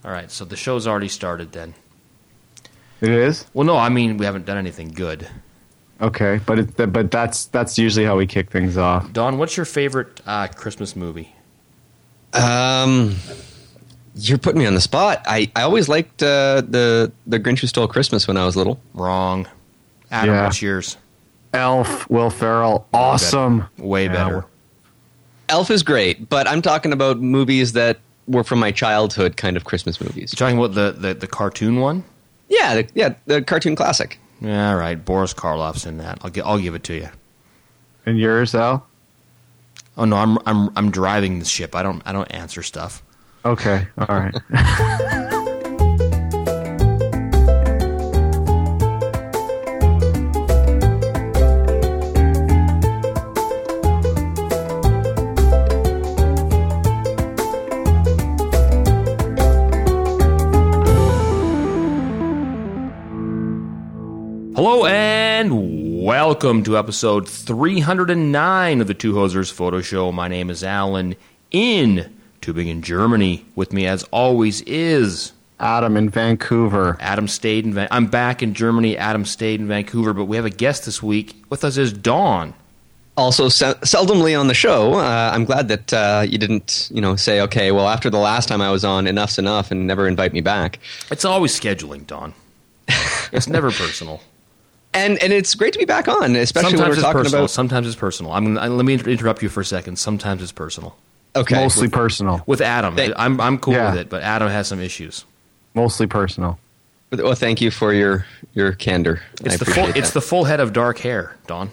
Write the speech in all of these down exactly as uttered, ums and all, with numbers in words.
All right, so the show's already started then. It is? Well, no, I mean, we haven't done anything good. Okay, but it, but that's that's usually how we kick things off. Don, what's your favorite uh, Christmas movie? Um, you're putting me on the spot. I, I always liked uh, the the Grinch Who Stole Christmas when I was little. Wrong. Adam, Yeah. what's yours? Elf, Will Ferrell, awesome. Way Yeah. better. Elf is great, but I'm talking about movies that were from my childhood, kind of Christmas movies. You talking about the, the, the cartoon one? Yeah, the, yeah, the cartoon classic. Yeah, all right. Boris Karloff's in that. I'll gi- I'll give it to you. And yours, Al? Oh no, I'm I'm I'm driving the ship. I don't I don't answer stuff. Okay, all right. Hello and welcome to episode three hundred nine of the Two Hosers Photo Show. My name is Alan in Tübingen, Germany. With me, as always, is Adam in Vancouver. Adam stayed in. Van- I'm back in Germany. Adam stayed in Vancouver, but we have a guest this week. With us is Dawn. Also, se- seldomly on the show. Uh, I'm glad that uh, you didn't, you know, say, okay, well, after the last time I was on, enough's enough, and never invite me back. It's always scheduling, Dawn. It's never personal. And and it's great to be back on, especially Sometimes when we're it's talking personal. about. Sometimes it's personal. I'm. I, let me inter- interrupt you for a second. Sometimes it's personal. Okay, Mostly personal. With Adam, Thank- I'm I'm cool Yeah. with it, but Adam has some issues. Mostly personal. well, thank you for your your candor. It's I the full. appreciate It's that. the full head of dark hair, Dawn.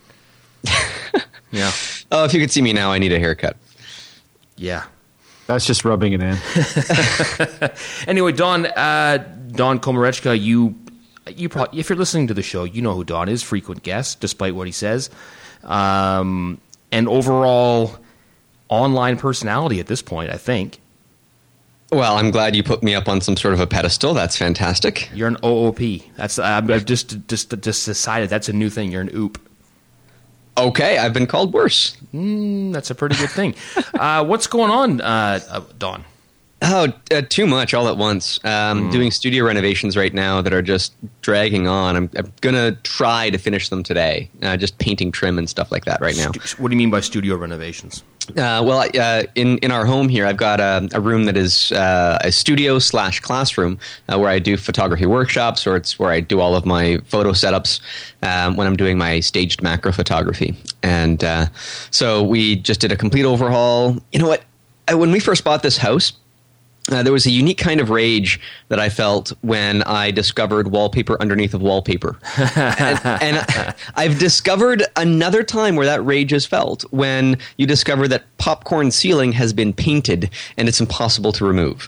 Yeah, Oh, if you could see me now, I need a haircut. yeah. That's just rubbing it in. Anyway, Dawn, uh, Dawn Komarechka, you, you probably, if you're listening to the show, you know who Dawn is, frequent guest, despite what he says, um, and overall online personality at this point. I think Well, I'm glad you put me up on some sort of a pedestal. That's fantastic. you're an O O P. That's I've I've just just just decided that's a new thing. You're an oop. Okay, I've been called worse. Mm, that's a pretty good thing. uh, what's going on, uh, uh, Dawn? Oh, uh, too much all at once. Um, Doing studio renovations right now that are just dragging on. I'm, I'm going to try to finish them today. Uh, just painting trim and stuff like that right now. Stu- what do you mean by studio renovations? Uh, well, uh, in in our home here, I've got a, a room that is uh, a studio slash classroom uh, where I do photography workshops, or it's where I do all of my photo setups um, when I'm doing my staged macro photography. And uh, so we just did a complete overhaul. You know what? I, when we first bought this house, Uh, there was a unique kind of rage that I felt when I discovered wallpaper underneath of wallpaper. and and I, I've discovered another time where that rage is felt when you discover that popcorn ceiling has been painted and it's impossible to remove.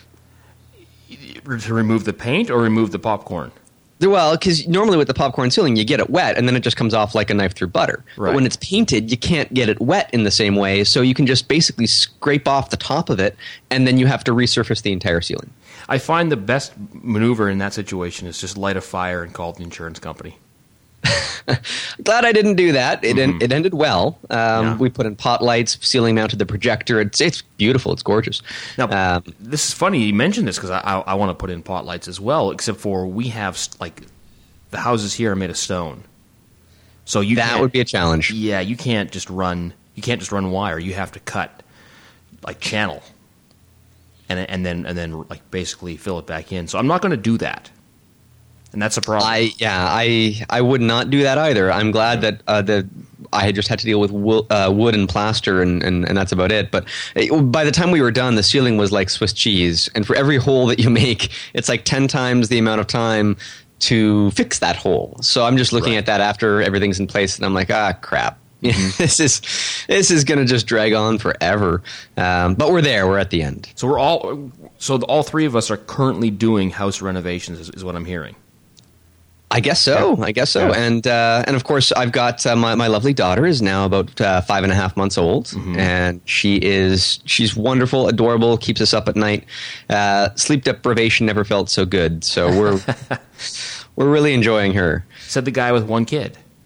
To remove the paint or remove the popcorn? Well, because normally with the popcorn ceiling, you get it wet, and then it just comes off like a knife through butter. Right. But when it's painted, you can't get it wet in the same way, so you can just basically scrape off the top of it, and then you have to resurface the entire ceiling. I find the best maneuver in that situation is just light a fire and call the insurance company. Glad I didn't do that. It en- it ended well. Um, Yeah. We put in pot lights, ceiling mounted the projector. It's it's beautiful. It's gorgeous. Now, Um, this is funny you mentioned this because I, I, I want to put in pot lights as well, except for we have, like, the houses here are made of stone. So you that can't- would be a challenge. Yeah, you can't just run. You can't just run wire. You have to cut like channel, and and then and then like basically fill it back in. So I'm not going to do that, and that's a problem. I yeah I I would not do that either. I'm glad that uh, the I had just had to deal with wo- uh, wood and plaster and, and, and that's about it. But uh, by the time we were done, the ceiling was like Swiss cheese, and for every hole that you make, it's like ten times the amount of time to fix that hole. So I'm just looking Right. at that after everything's in place, and I'm like, ah, crap. this is this is going to just drag on forever. Um, but we're there. We're at the end. so we're all. So the, all three of us are currently doing house renovations, is, is what I'm hearing. I guess so. I guess so. Yeah. And uh, and of course, I've got uh, my my lovely daughter is now about uh, five and a half months old, and she is she's wonderful, adorable, keeps us up at night. Uh, sleep deprivation never felt so good. So we're we're really enjoying her. Said the guy with one kid.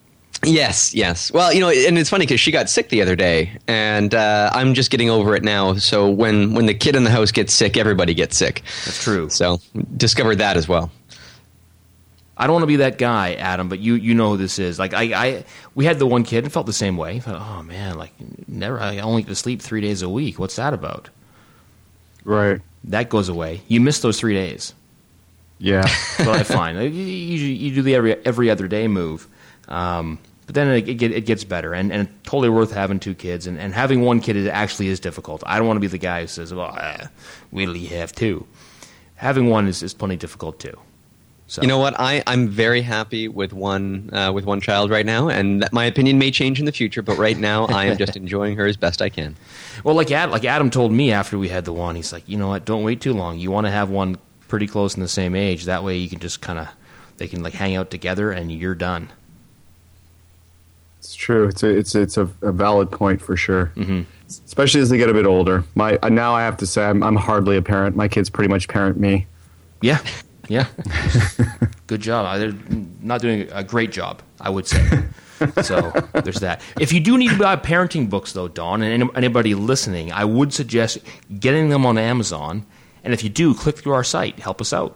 Yes, yes. Well, you know, and it's funny because she got sick the other day, and uh, I'm just getting over it now. So when, when the kid in the house gets sick, everybody gets sick. That's true. So discovered that as well. I don't want to be that guy, Adam, but you you know who this is. Like I, I we had the one kid and felt the same way. I thought, oh man, like never. I only get to sleep three days a week. What's that about? Right. That goes away. You miss those three days. Yeah. That's what I find. You, you, you do the every every other day move. Um, But then it, it, it gets better, and, and totally worth having two kids. And, and having one kid is actually is difficult. I don't want to be the guy who says, well, uh, wait till you have two. Having one is, is plenty difficult, too. So. You know what? I, I'm very happy with one uh, with one child right now, and my opinion may change in the future, but right now I am just enjoying her as best I can. Well, like, Ad, like Adam told me after we had the one, he's like, you know what, don't wait too long. You want to have one pretty close in the same age. That way you can just kind of, they can like hang out together and you're done. It's true. It's a it's it's a, a valid point for sure. Mm-hmm. Especially as they get a bit older. My uh, now I have to say I'm I'm hardly a parent. My kids pretty much parent me. Yeah, yeah. Good job. They're not doing a great job, I would say. So there's that. If you do need to buy parenting books, though, Don, and anybody listening, I would suggest getting them on Amazon. And if you do, click through our site. Help us out.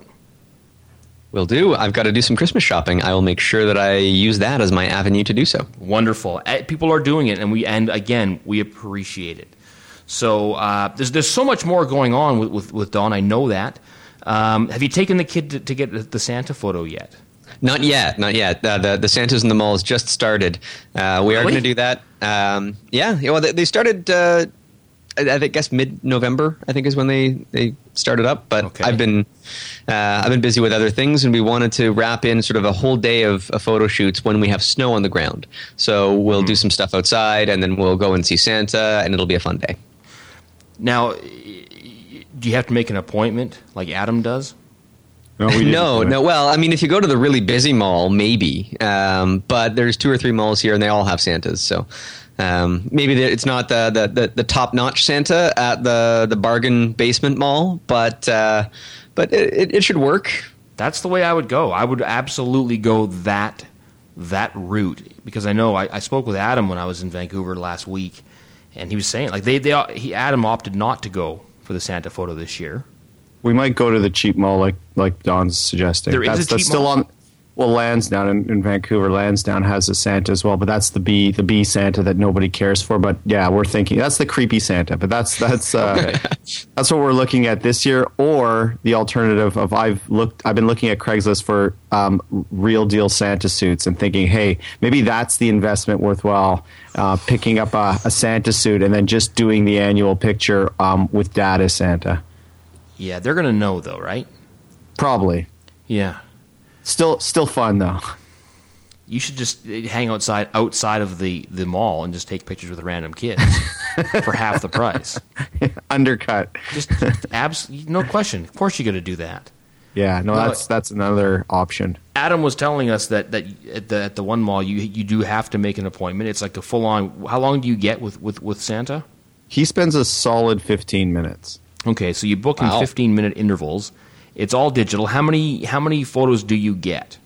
Will do. I've got to do some Christmas shopping. I will make sure that I use that as my avenue to do so. Wonderful. People are doing it, and we and again we appreciate it. So uh, there's there's so much more going on with with, with Dawn. I know that. Um, have you taken the kid to, to get the Santa photo yet? Not yet, not yet. Uh, the the Santas in the malls just started. Uh, we really? are going to do that. Um, yeah, well, they, they started. Uh, I, I guess mid-November, I think, is when they, they started up. But okay. I've been uh, I've been busy with other things, and we wanted to wrap in sort of a whole day of, of photo shoots when we have snow on the ground. So we'll mm. do some stuff outside, and then we'll go and see Santa, and it'll be a fun day. Now, do you have to make an appointment like Adam does? No, we no, no. Well, I mean, if you go to the really busy mall, maybe. Um, but there's two or three malls here, and they all have Santas. So um, maybe it's not the, the, the, the top-notch Santa at the, the bargain basement mall, but uh, but it, it should work. That's the way I would go. I would absolutely go that that route because I know I, I spoke with Adam when I was in Vancouver last week, and he was saying like they they he Adam opted not to go for the Santa photo this year. We might go to the cheap mall, like like Don's suggesting. There is that's, a cheap that's still mall? on. Well, Lansdowne in, in Vancouver, Lansdowne has a Santa as well, but that's the B the B Santa that nobody cares for. But yeah, we're thinking that's the creepy Santa. But that's that's uh, okay. that's what we're looking at this year. Or the alternative of I've looked I've been looking at Craigslist for um, real deal Santa suits and thinking, hey, maybe that's the investment worthwhile. Uh, picking up a, a Santa suit and then just doing the annual picture um, with Dad as Santa. Yeah, they're gonna know though, right? Probably. Yeah. Still, still fun though. You should just hang outside outside of the, the mall and just take pictures with random kids for half the price. Undercut. Just abs, no question. Of course, you're going to do that. Yeah, no, No, that's that's another option. Adam was telling us that, that at the at the one mall you you do have to make an appointment. It's like a full on. How long do you get with, with, with Santa? He spends a solid fifteen minutes. Okay, so you book in Wow. fifteen minute intervals. It's all digital. How many how many photos do you get?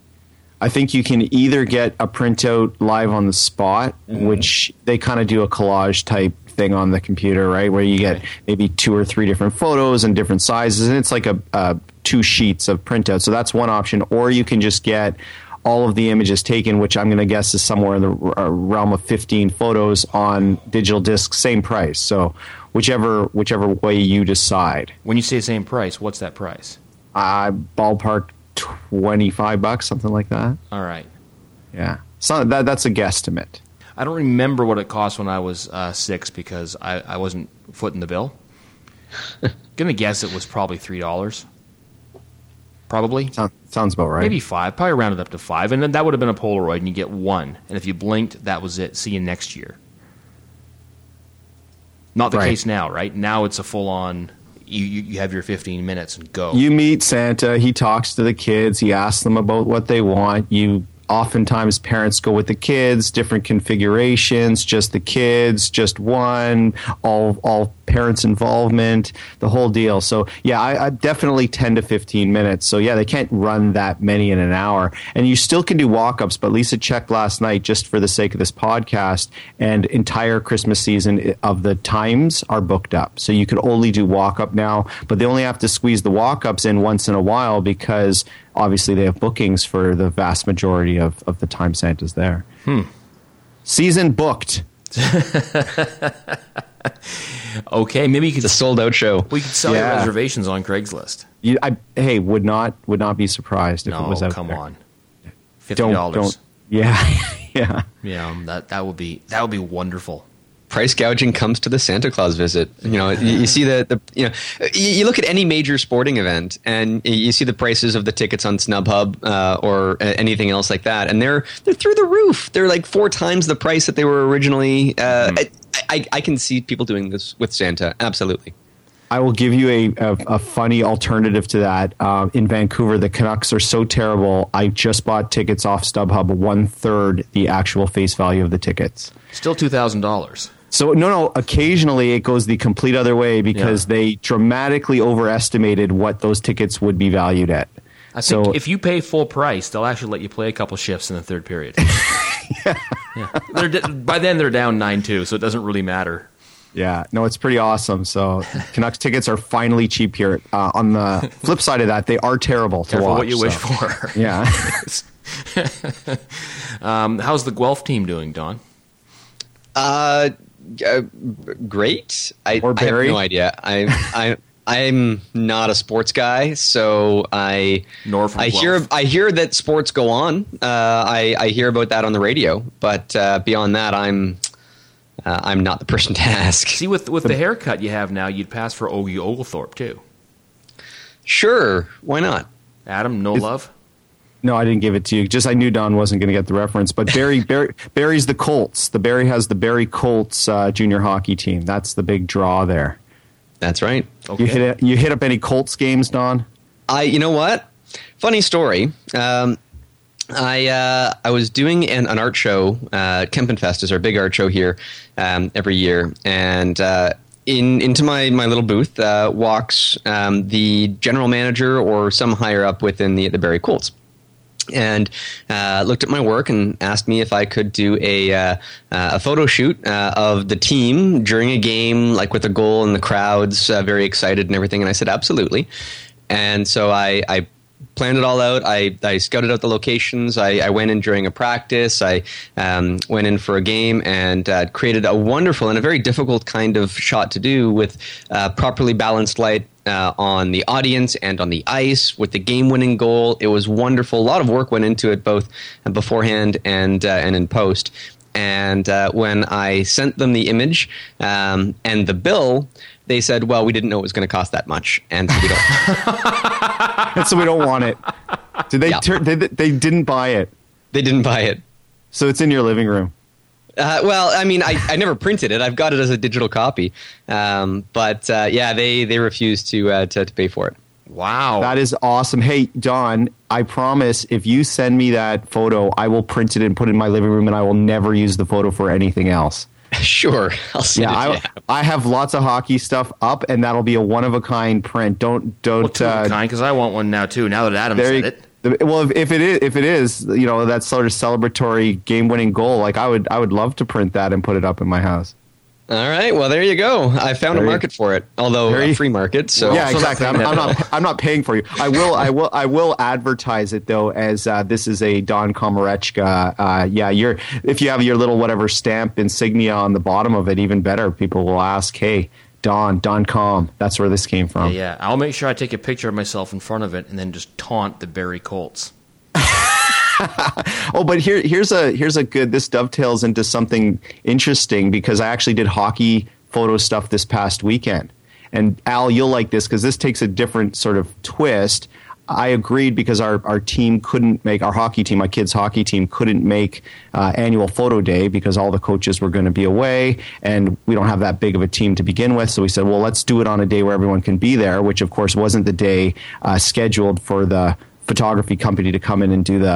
I think you can either get a printout live on the spot, mm-hmm. which they kind of do a collage type thing on the computer, right? Where you get Okay. maybe two or three different photos and different sizes, and it's like a, a two sheets of printout. So that's one option. Or you can just get all of the images taken, which I'm going to guess is somewhere in the uh, realm of fifteen photos on digital disc, same price. So whichever whichever way you decide. When you say same price, what's that price? Uh, ballpark twenty-five bucks, something like that. All right. Yeah. So that that's a guesstimate. I don't remember what it cost when I was uh, six because I, I wasn't footing the bill. Gonna guess it was probably three dollars. Probably. Sounds, sounds about right. Maybe five. Probably rounded up to five. And then that would have been a Polaroid, and you get one. And if you blinked, that was it. See you next year. Not the Right. case now, right? Now it's a full-on, you, you, you have your fifteen minutes and go. You meet Santa. He talks to the kids. He asks them about what they want. You oftentimes parents go with the kids, different configurations, just the kids, just one, all all parents' involvement, the whole deal. So yeah, I, I definitely ten to fifteen minutes. So yeah, they can't run that many in an hour. And you still can do walk-ups, but Lisa checked last night just for the sake of this podcast, and entire Christmas season of the times are booked up. So you can only do walk-up now, but they only have to squeeze the walk-ups in once in a while because obviously they have bookings for the vast majority of, of the time Santa's there. Hmm. Season booked. Okay, maybe you could... It's a sold-out show. We could sell Yeah. your reservations on Craigslist. You, I, hey, would not would not be surprised if No, it was out come there. on. fifty Don't dollars. don't. Yeah, yeah. Yeah, that that would be that would be wonderful. Price gouging comes to the Santa Claus visit. You know, you, you see the, the you know, you, you look at any major sporting event and you see the prices of the tickets on SnubHub uh, or uh, anything else like that, and they're they're through the roof. They're like four times the price that they were originally. Uh, mm. I, I, I can see people doing this with Santa. Absolutely. I will give you a, a, a funny alternative to that. Uh, in Vancouver, the Canucks are so terrible. I just bought tickets off StubHub, one third the actual face value of the tickets. Still two thousand dollars. So no, no. Occasionally, it goes the complete other way because Yeah. they dramatically overestimated what those tickets would be valued at. I think So- if you pay full price, they'll actually let you play a couple shifts in the third period. yeah. yeah. They're d- by then, they're down nine two, so it doesn't really matter. Yeah, no, it's pretty awesome. So Canucks tickets are finally cheap here. Uh, on the flip side of that, they are terrible to Careful watch. what you wish so. for. Yeah. um, how's the Guelph team doing, Don? Uh, uh great. I, Or I have Barry? no idea. I I. I'm not a sports guy, so I Nor from I hear Guelph. I hear that sports go on. Uh, I, I hear about that on the radio, but uh, beyond that, I'm uh, I'm not the person to ask. See, with with the haircut you have now, you'd pass for Ogie Oglethorpe too. Sure, why not? Adam, no Is- love. No, I didn't give it to you. Just I knew Don wasn't going to get the reference. But Barry, Barry, Barry's the Colts. The Barry has the Barry Colts uh, junior hockey team. That's the big draw there. That's right. Okay. You hit it, you hit up any Colts games, Don? I, you know what? Funny story. Um, I uh, I was doing an, an art show. Uh, Kempenfest is our big art show here um, every year, and uh, in into my, my little booth uh, walks um, the general manager or some higher up within the the Barrie Colts. And uh, looked at my work and asked me if I could do a uh, uh, a photo shoot uh, of the team during a game, like with a goal and the crowds uh, very excited and everything. And I said, absolutely. And so I, I planned it all out. I, I scouted out the locations. I, I went in during a practice. I um, went in for a game and uh, created a wonderful and a very difficult kind of shot to do with uh, properly balanced light uh, on the audience and on the ice with the game-winning goal. It was wonderful. A lot of work went into it, both beforehand and uh, and in post. And uh, when I sent them the image um, and the bill, they said, well, we didn't know it was going to cost that much. And we don't. And so we don't want it. Did they, Yeah. tur- they? They didn't buy it. They didn't buy it. So it's in your living room. Uh, well, I mean, I, I never printed it. I've got it as a digital copy. Um, but uh, yeah, they, they refused to, uh, to to pay for it. Wow. That is awesome. Hey, Don, I promise if you send me that photo, I will print it and put it in my living room, and I will never use the photo for anything else. Sure, I'll send Yeah, it to you. I, I have lots of hockey stuff up, and that'll be a one of a kind print. Don't don't. well, two of uh, a kind, because I want one now too. Now that Adam there said you- it. the- well, if, if it is, if it is, you know, that sort of celebratory game-winning goal, like I would, I would love to print that and put it up in my house. All right, well, there you go. I found There a you- market for it, although There a you- free market. So yeah, so exactly. I'm, I'm not. I'm not paying for you. I will. I will. I will advertise it though, as uh, this is a Don Komarechka. Uh, yeah, you're. If you have your little whatever stamp insignia on the bottom of it, even better. People will ask, "Hey, Don, Don Com." That's where this came from. Yeah, I'll make sure I take a picture of myself in front of it and then just taunt the Barrie Colts. Oh, but here, here's a here's a good. This dovetails into something interesting because I actually did hockey photo stuff this past weekend. And Al, you'll like this because this takes a different sort of twist. I agreed because our, our team couldn't make, our hockey team, my kids' hockey team, couldn't make uh, annual photo day because all the coaches were going to be away and we don't have that big of a team to begin with. So we said, well, let's do it on a day where everyone can be there, which of course wasn't the day uh, scheduled for the photography company to come in and do the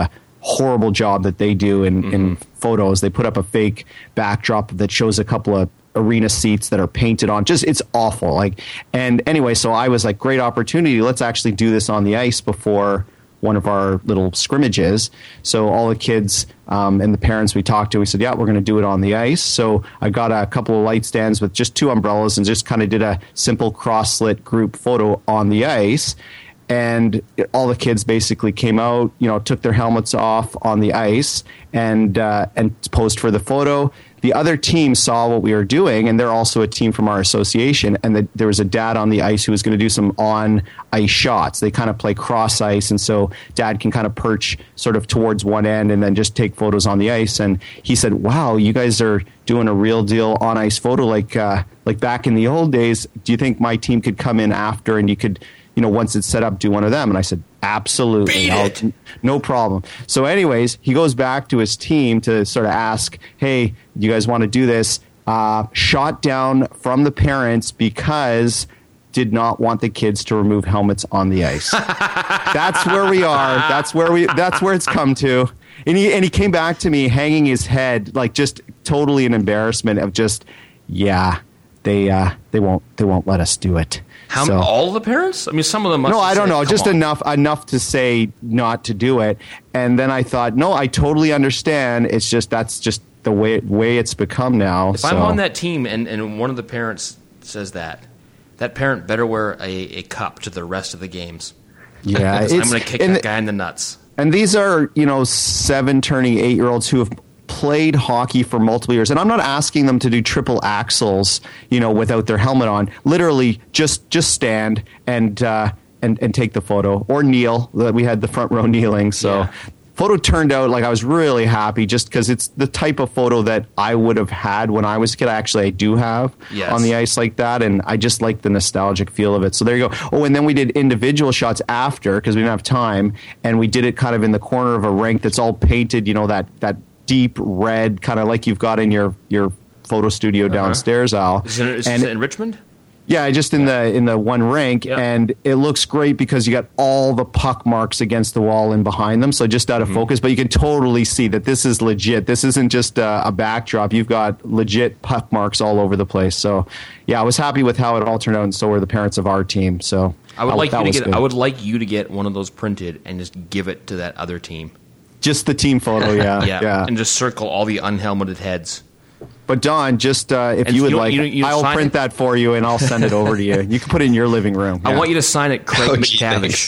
horrible job that they do in, mm-hmm. in photos. They put up a fake backdrop that shows a couple of arena seats that are painted on. Just, it's awful. Like, and anyway, so I was like, great opportunity. Let's actually do this on the ice before one of our little scrimmages. So all the kids um, and the parents we talked to, we said, yeah, we're going to do it on the ice. So I got a couple of light stands with just two umbrellas and just kind of did a simple cross-slit group photo on the ice. And all the kids basically came out, you know, took their helmets off on the ice and uh, and posed for the photo. The other team saw what we were doing, and they're also a team from our association. And the, there was a dad on the ice who was going to do some on-ice shots. They kind of play cross-ice, and so dad can kind of perch sort of towards one end and then just take photos on the ice. And he said, wow, you guys are doing a real deal on-ice photo like uh, like back in the old days. Do you think my team could come in after and you could, you know, once it's set up, do one of them? And I said, absolutely. No problem. So anyways, he goes back to his team to sort of ask, hey, you guys want to do this? Uh, shot down from the parents because did not want the kids to remove helmets on the ice. That's where we are. That's where we, that's where it's come to. And he, and he came back to me hanging his head, like just totally an embarrassment of just, yeah, they, uh, they won't, they won't let us do it. How so, all the parents? I mean, some of them must no, I don't say, know, just on. enough enough to say not to do it. And then I thought, no, I totally understand. It's just that's just the way way it's become now. If so. I'm on that team and, and one of the parents says that, that parent better wear a, a cup to the rest of the games. Yeah, I'm going to kick that guy in the nuts. And these are, you know, seven turning eight year olds who have played hockey for multiple years, and I'm not asking them to do triple axels, you know, without their helmet on. Literally, just just stand and uh, and and take the photo or kneel. We had the front row kneeling, so yeah. Photo turned out like I was really happy, just because it's the type of photo that I would have had when I was a kid. Actually, I do have yes. on the ice like that, and I just like the nostalgic feel of it. So there you go. Oh, and then we did individual shots after because we didn't have time, and we did it kind of in the corner of a rink that's all painted, you know, that that. deep red, kind of like you've got in your, your photo studio uh-huh. downstairs, Al. Is it, is and, it in Richmond? Yeah, just in the in the one rink, yep. And it looks great because you got all the puck marks against the wall and behind them, so just out of mm-hmm. focus. But you can totally see that this is legit. This isn't just a, a backdrop. You've got legit puck marks all over the place. So, yeah, I was happy with how it all turned out, and so were the parents of our team. So I would I, like you to get. Good. I would like you to get one of those printed and just give it to that other team. Just the team photo, yeah, yeah, yeah, and just circle all the unhelmeted heads. But Don, just uh, if and you would you, like, you, you I'll print it? that for you, and I'll send it over to you. You can put it in your living room. I yeah. want you to sign it, Craig oh, McTavish.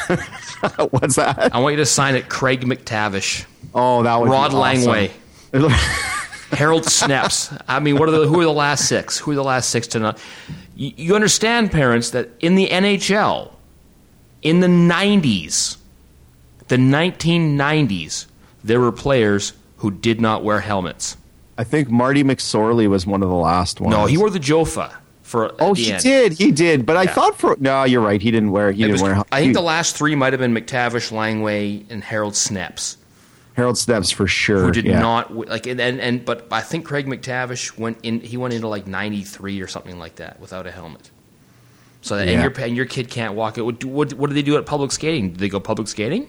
What's that? I want you to sign it, Craig McTavish. Oh, that would Rod be awesome. Langway. Harold Snaps. I mean, what are the who are the last six? Who are the last six to not? You, you understand, parents, that in the N H L, in the nineties, the nineteen nineties. There were players who did not wear helmets. I think Marty McSorley was one of the last ones. No, he wore the Jofa for. Oh, he end. did, he did. But yeah. I thought for no, you're right. He didn't wear. He it didn't was, wear. I think he, the last three might have been McTavish, Langway, and Harold Snaps. Harold Snaps for sure. Who did yeah. not like and, and and but I think Craig McTavish went in. He went into like ninety-three or something like that without a helmet. So that, yeah. and your and your kid can't walk it. What, what what do they do at public skating? Do they go public skating?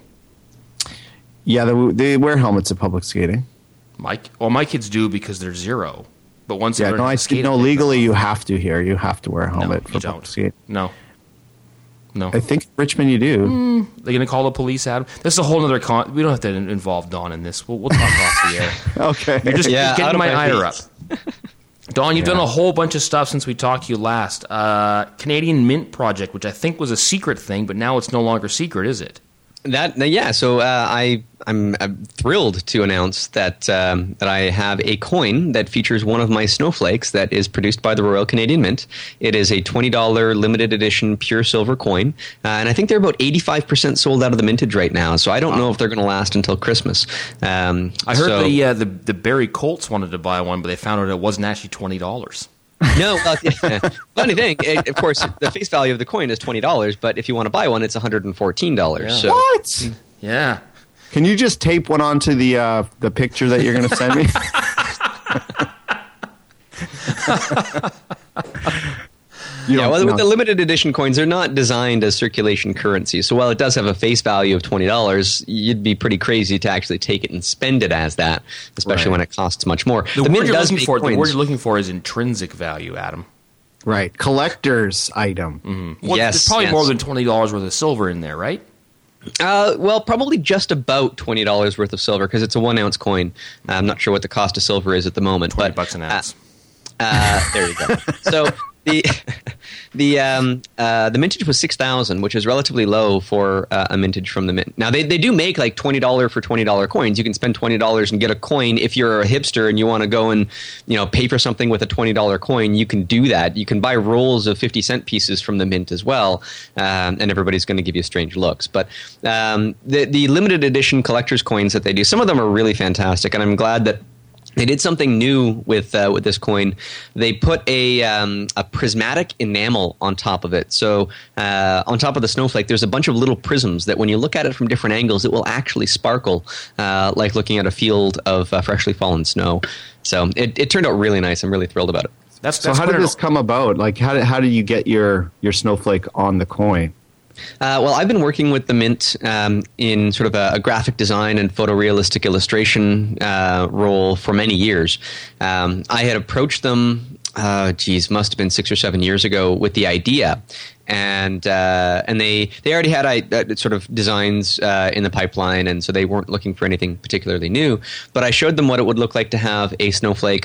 Yeah, they, they wear helmets at public skating. My well, my kids do because they're zero. But once yeah, they no, I skate, no legally you have to here. You have to wear a helmet no, for you public don't. skate. No, no. I think Richmond you do. Mm, they're going to call the police at them. This is a whole other con. We don't have to involve Dawn in this. We'll, we'll talk off the air. Okay. You're just yeah, getting my ire up. feet. Dawn, you've yeah. done a whole bunch of stuff since we talked to you last. Uh, Canadian Mint Project, which I think was a secret thing, but now it's no longer secret, is it? That yeah, so uh, I I'm, I'm thrilled to announce that um, that I have a coin that features one of my snowflakes that is produced by the Royal Canadian Mint. It is a twenty dollars limited edition pure silver coin, uh, and I think they're about eighty-five percent sold out of the mintage right now. So I don't know if they're going to last until Christmas. Um, I heard so, the, uh, the the Barrie Colts wanted to buy one, but they found out it wasn't actually twenty dollars. No, well, yeah. Funny thing, it, of course, the face value of the coin is twenty dollars, but if you want to buy one, it's one hundred fourteen dollars. Yeah. So. What? Yeah. Can you just tape one onto the uh, the picture that you're going to send me? You Yeah, don't- well, no. with the limited edition coins, they're not designed as circulation currency. So while it does have a face value of twenty dollars, you'd be pretty crazy to actually take it and spend it as that, especially Right. when it costs much more. The, Mint word you're does looking make for, the coins. word you're looking for is intrinsic value, Adam. Right. Collector's item. Well, Yes, there's probably yes. more than twenty dollars worth of silver in there, right? Uh, well, probably just about twenty dollars worth of silver because it's a one ounce coin. I'm not sure what the cost of silver is at the moment. Twenty but, bucks an uh, ounce. Uh, there you go. So the the um, uh, the mintage was six thousand, which is relatively low for uh, a mintage from the mint. Now they, they do make like twenty dollar for twenty dollar coins. You can spend twenty dollars and get a coin. If you're a hipster and you want to go and you know pay for something with a twenty dollar coin, you can do that. You can buy rolls of fifty cent pieces from the mint as well, um, and everybody's going to give you strange looks. But um, the the limited edition collector's coins that they do, some of them are really fantastic, and I'm glad that. They did something new with uh, with this coin. They put a um, a prismatic enamel on top of it. So uh, on top of the snowflake, there's a bunch of little prisms that when you look at it from different angles, it will actually sparkle uh, like looking at a field of uh, freshly fallen snow. So it, it turned out really nice. I'm really thrilled about it. That's, So that's how quite did an- this come about? Like, how did, how did you get your, your snowflake on the coin? Uh, well, I've been working with the Mint um, in sort of a, a graphic design and photorealistic illustration uh, role for many years. Um, I had approached them, uh, geez, must have been six or seven years ago with the idea. And uh, and they, they already had uh, sort of designs uh, in the pipeline, and so they weren't looking for anything particularly new. But I showed them what it would look like to have a snowflake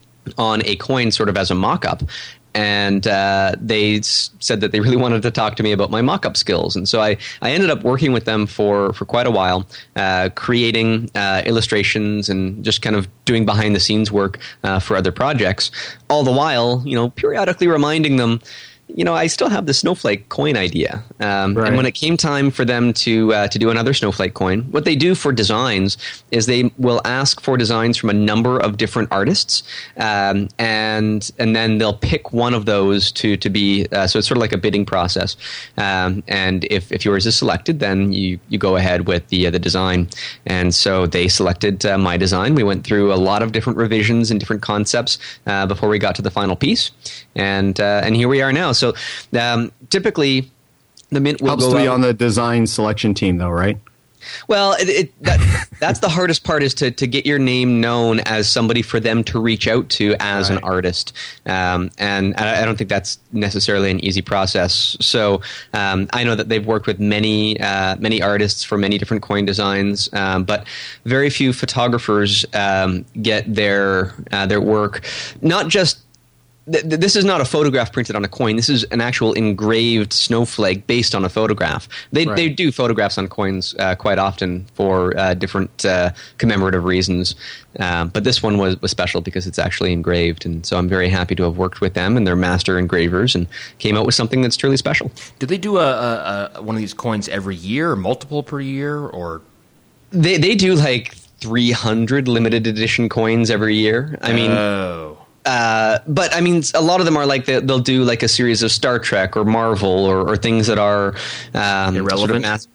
on a coin sort of as a mock-up. And uh, they s- said that they really wanted to talk to me about my mock-up skills. And so I, I ended up working with them for, for quite a while, uh, creating uh, illustrations and just kind of doing behind-the-scenes work uh, for other projects. All the while, you know, periodically reminding them, you know, I still have the snowflake coin idea. Um, Right. And when it came time for them to uh, to do another snowflake coin, what they do for designs is they will ask for designs from a number of different artists, um, and and then they'll pick one of those to to be. Uh, so it's sort of like a bidding process. Um, and if, if yours is selected, then you, you go ahead with the uh, the design. And so they selected uh, my design. We went through a lot of different revisions and different concepts uh, before we got to the final piece. And uh, and here we are now. So um, typically, the Mint will Helps go to be out- on the design selection team, though, right? Well, it, it, that, that's the hardest part is to, to get your name known as somebody for them to reach out to as an Right. artist. Um, and I, I don't think that's necessarily an easy process. So um, I know that they've worked with many uh, many artists for many different coin designs, um, but very few photographers um, get their uh, their work not just. Th- th- This is not a photograph printed on a coin. This is an actual engraved snowflake based on a photograph. They Right. they do photographs on coins uh, quite often for uh, different uh, commemorative reasons. Um, but this one was, was special because it's actually engraved. And so I'm very happy to have worked with them and their master engravers and came out with something that's truly special. Did they do a, a, a one of these coins every year, or multiple per year, or They, they do like three hundred limited edition coins every year. I mean... oh, Uh, but I mean, a lot of them are like the, they'll do like a series of Star Trek or Marvel or, or things that are um, Irrelevant? Sort of mass-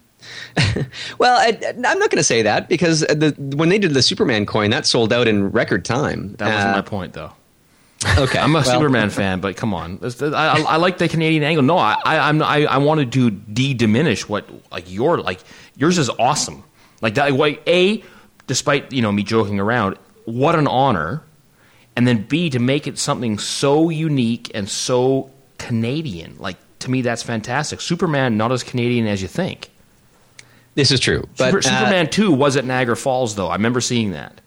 well, I, I'm not going to say that because the, when they did the Superman coin, that sold out in record time. that wasn't Uh, my point, though. Okay, I'm a well, Superman fan, but come on, This- I, I, I like the Canadian angle. No, I, I, I'm, I, I wanted to de-diminish what like your like yours is awesome. Like that, like a, despite you know me joking around, what an honor, and then B, to make it something so unique and so Canadian. Like to me, that's fantastic. Superman not as Canadian as you think. This is true, but Super, uh, Superman two was at Niagara Falls, though. I remember seeing that.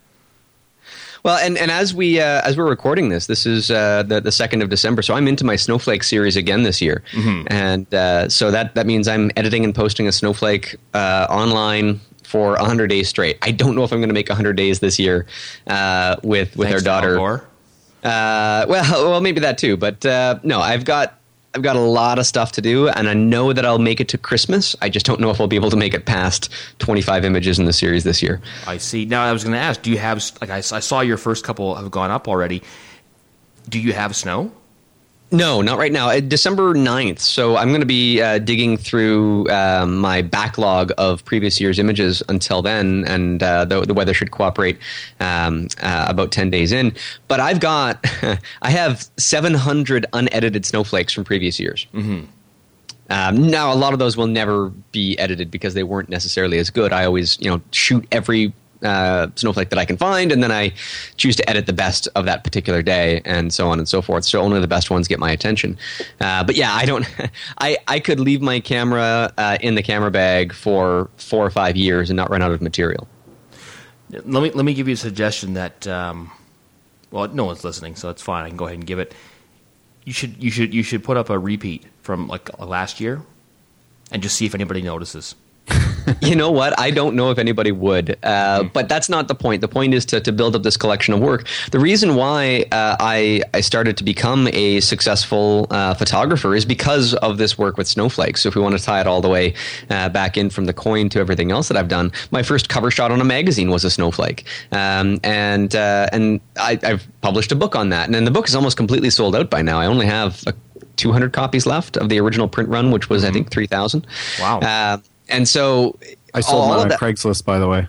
Well, and, and as we uh, as we're recording this, this is uh, the the second of December, so I'm into my Snowflake series again this year, Mm-hmm. and uh, so that that means I'm editing and posting a Snowflake uh, online for one hundred days straight. I don't know if I'm going to make one hundred days this year uh, with with Thanks our to daughter. Al Gore. Uh, well, well, maybe that too, but uh, no, I've got. I've got a lot of stuff to do, and I know that I'll make it to Christmas. I just don't know if I'll be able to make it past twenty-five images in the series this year. I see. Now I was going to ask, do you have like I, I saw your first couple have gone up already? Do you have snow? No, not right now. Uh, December ninth. So I'm going to be uh, digging through um, my backlog of previous year's images until then, and uh, the, the weather should cooperate um, uh, about ten days in. But I've got, I have seven hundred unedited snowflakes from previous years. Mm-hmm. Um, now, a lot of those will never be edited because they weren't necessarily as good. I always, you know, shoot every Uh, snowflake that I can find, and then I choose to edit the best of that particular day, and so on and so forth. So only the best ones get my attention. Uh, but yeah, I don't. I I could leave my camera uh, in the camera bag for four or five years and not run out of material. Let me let me give you a suggestion that. Um, well, no one's listening, so it's fine. I can go ahead and give it. You should you should you should put up a repeat from like last year, and just see if anybody notices. You know what? I don't know if anybody would, uh, but that's not the point. The point is to, to build up this collection of work. The reason why uh, I, I started to become a successful uh, photographer is because of this work with snowflakes. So if we want to tie it all the way uh, back in from the coin to everything else that I've done, my first cover shot on a magazine was a snowflake. Um, and uh, and I, I've published a book on that. And then the book is almost completely sold out by now. I only have like two hundred copies left of the original print run, which was, mm-hmm. I think, three thousand. Wow. Uh, And so I sold mine on that- Craigslist, by the way.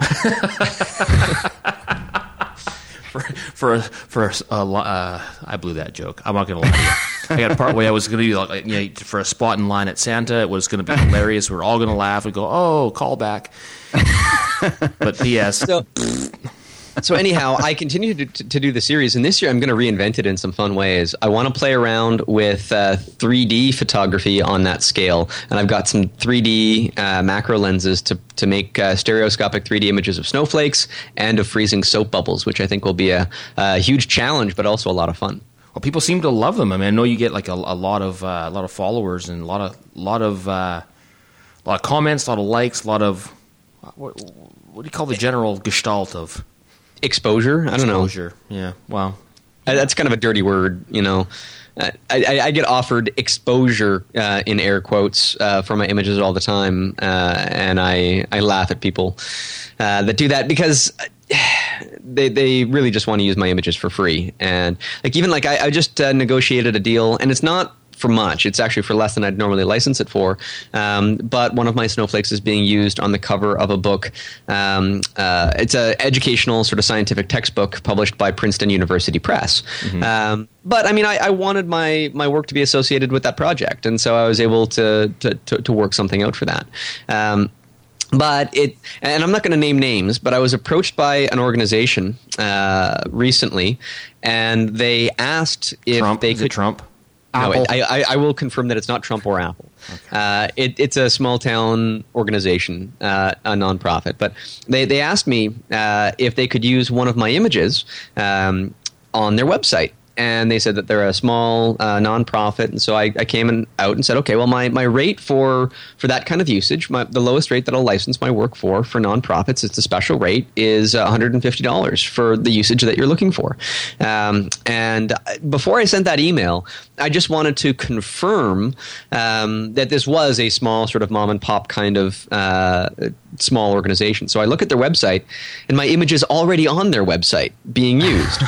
for for for a, uh, I blew that joke. I'm not going to lie to you. I got a part where I was going to be like, you know, for a spot in line at Santa. It was going to be hilarious. We're all going to laugh and go, "Oh, call back." But P S. So, so anyhow, I continue to, to, to do the series, and this year I'm going to reinvent it in some fun ways. I want to play around with uh, three D photography on that scale, and I've got some three D uh, macro lenses to to make uh, stereoscopic three D images of snowflakes and of freezing soap bubbles, which I think will be a, a huge challenge, but also a lot of fun. Well, people seem to love them. I mean, I know you get like a, a lot of uh, a lot of followers and a lot of lot of uh, a lot of comments, a lot of likes, a lot of what, what do you call the general gestalt of exposure? I don't know. Exposure. Yeah. Wow. That's kind of a dirty word, you know. Uh, I, I get offered exposure uh, in air quotes uh, for my images all the time, uh, and I, I laugh at people uh, that do that because they they really just want to use my images for free. And like even like I, I just uh, negotiated a deal, and it's not for much. It's actually for less than I'd normally license it for. Um, but one of my snowflakes is being used on the cover of a book. Um, uh, it's an educational sort of scientific textbook published by Princeton University Press. Mm-hmm. Um, but I mean, I, I wanted my my work to be associated with that project, and so I was able to to, to, to work something out for that. Um, But it, and I'm not going to name names, but I was approached by an organization uh, recently, and they asked if Trump? they Is could. it Trump? No, Apple. it, I, I will confirm that it's not Trump or Apple. Okay. Uh, it, it's a small town organization, uh, a nonprofit. But they, they asked me uh, if they could use one of my images um, on their website. And they said that they're a small uh, nonprofit, and so I, I came in, out and said, okay, well, my, my rate for for that kind of usage, my, the lowest rate that I'll license my work for for nonprofits, it's a special rate, is one hundred fifty dollars for the usage that you're looking for. Um, and before I sent that email, I just wanted to confirm um, that this was a small sort of mom and pop kind of uh, small organization. So I look at their website, and my image is already on their website being used.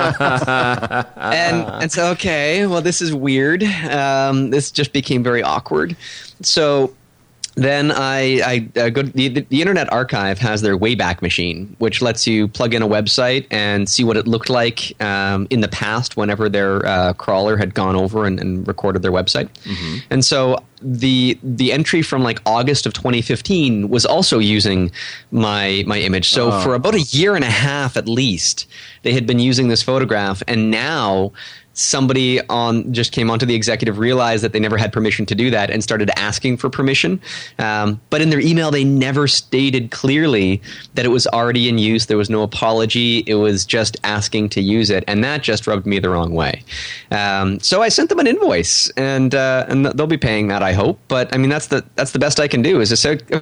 And and so, okay, well, this is weird. Um, this just became very awkward. So then I, I uh, go to the, the Internet Archive has their Wayback Machine, which lets you plug in a website and see what it looked like um, in the past whenever their uh, crawler had gone over and, and recorded their website. Mm-hmm. And so the the entry from like August of twenty fifteen was also using my my image. So oh. for about a year and a half at least, they had been using this photograph, and now somebody on just came onto the executive, realized that they never had permission to do that, and started asking for permission. Um, but in their email, they never stated clearly that it was already in use. There was no apology. It was just asking to use it, and that just rubbed me the wrong way. Um, so I sent them an invoice, and uh, and they'll be paying that, I hope. But I mean, that's the that's the best I can do. Is to say,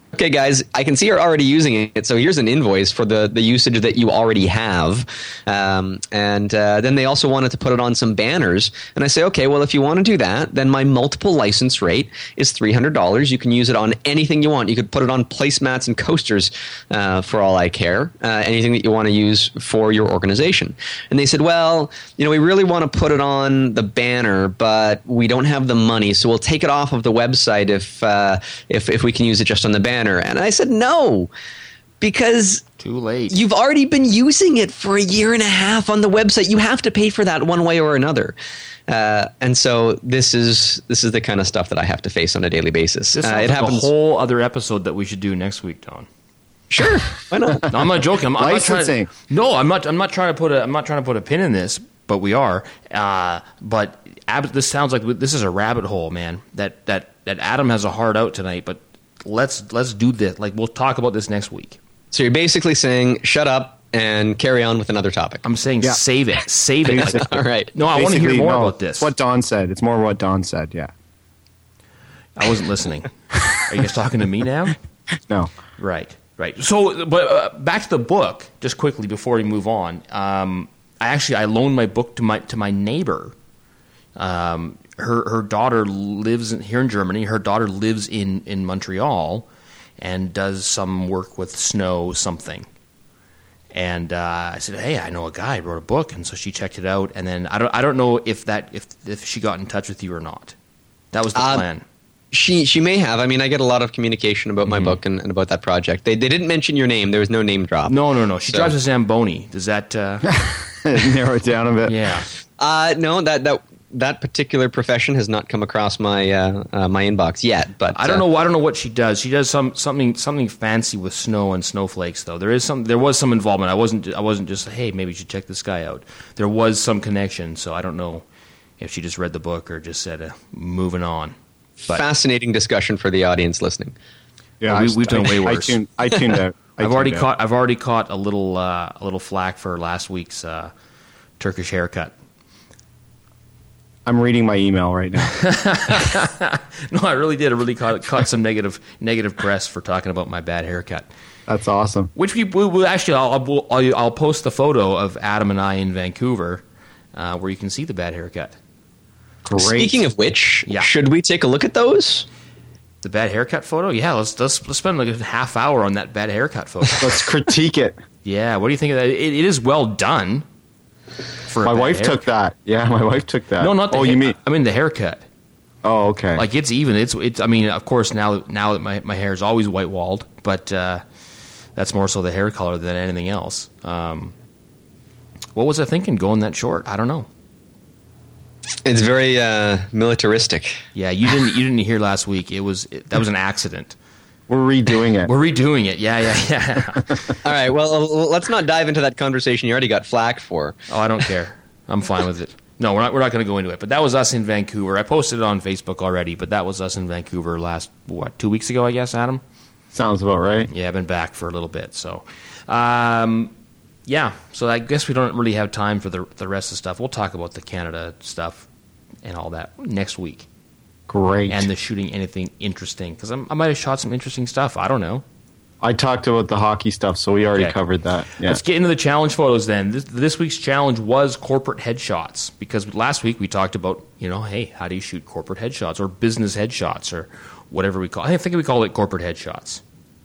Okay, guys, I can see you're already using it. So here's an invoice for the, the usage that you already have. Um, and uh, then they also wanted to put it on some banners. And I say, okay, well, if you want to do that, then my multiple license rate is three hundred dollars. You can use it on anything you want. You could put it on placemats and coasters uh, for all I care, uh, anything that you want to use for your organization. And they said, well, you know, we really want to put it on the banner, but we don't have the money. So we'll take it off of the website if uh, if, if we can use it just on the banner. And I said, no, because too late. You've already been using it for a year and a half on the website. You have to pay for that one way or another. Uh, and so this is this is the kind of stuff that I have to face on a daily basis. This uh, is it happens. a whole other episode that we should do next week, Don. Sure, why not? No, I'm not joking. I'm, I'm not trying Licensing. to, no, I'm not. I'm not trying to put a. I'm not trying to put a pin in this, but we are. Uh, but ab- this sounds like this is a rabbit hole, man. That that that Adam has a hard out tonight, but. Let's let's do this. Like we'll talk about this next week. So you're basically saying shut up and carry on with another topic. I'm saying Yeah. save it, save it. Like, All right. no, I want to hear Basically, more no, about this. It's what Don said. It's more what Don said, yeah. I wasn't listening. Are you guys talking to me now? No. Right, right. So, but uh, back to the book, just quickly before we move on. Um, I actually I loaned my book to my to my neighbor. Um, her her daughter lives in, here in Germany. Her daughter lives in, in Montreal, and does some work with snow something. And uh, I said, "Hey, I know a guy who wrote a book," and so she checked it out. And then I don't I don't know if that if if she got in touch with you or not. That was the Uh, plan. She she may have. I mean, I get a lot of communication about my book and, and about that project. They they didn't mention your name. There was no name drop. No, no, no. She So- drives a Zamboni. Does that? Uh, Narrow it down a bit. yeah. Uh, no, that that that particular profession has not come across my uh, uh, my inbox yet. But I don't uh, know. I don't know what she does. She does some something something fancy with snow and snowflakes, though. There is some. There was some involvement. I wasn't. I wasn't just. Hey, maybe you should check this guy out. There was some connection. So I don't know if she just read the book or just said, uh, "Moving on." But Fascinating discussion for the audience listening. Yeah, Well, we- I- we've done I- way I worse. tuned, I tuned out. I I've already tuned out. caught. I've already caught a little uh, a little flack for last week's uh, Turkish haircut. I'm reading my email right now. No, I really did. I really caught caught some negative negative press for talking about my bad haircut. That's awesome. Which we we will actually I'll, I'll I'll post the photo of Adam and I in Vancouver, uh, where you can see the bad haircut. Great. Speaking of which, Yeah. should we take a look at those? The bad haircut photo? Yeah, let's let's, let's spend like a half hour on that bad haircut photo. Let's critique it. Yeah, what do you think of that? It, it is well done. For a My bad wife haircut. took that. Yeah, my wife took that. No, not the Oh, hair- you mean? I mean the haircut. Oh, okay. Like it's even. It's it's. I mean, of course now now that my my hair is always white walled, but uh, that's more so the hair color than anything else. Um, what was I thinking going that short? I don't know. It's very uh, militaristic. Yeah, you didn't you didn't hear last week. It was it, that was an accident. We're redoing it. We're redoing it. Yeah, yeah, yeah. All right, well, uh, let's not dive into that conversation you already got flack for. Oh, I don't care. I'm fine with it. No, we're not. We're not going to go into it. But that was us in Vancouver. I posted it on Facebook already. But that was us in Vancouver last what two weeks ago, I guess. Adam. Sounds about right. Yeah, I've been back for a little bit. So, um, yeah. So I guess we don't really have time for the the rest of the stuff. We'll talk about the Canada stuff and all that next week. Great. And the shooting anything interesting because I might have shot some interesting stuff. I don't know. I talked about the hockey stuff, so we already Okay. covered that. Yeah. Let's get into the challenge photos then. This, this week's challenge was corporate headshots because last week we talked about, you know, hey, how do you shoot corporate headshots or business headshots or whatever we call it. I think we call it corporate headshots.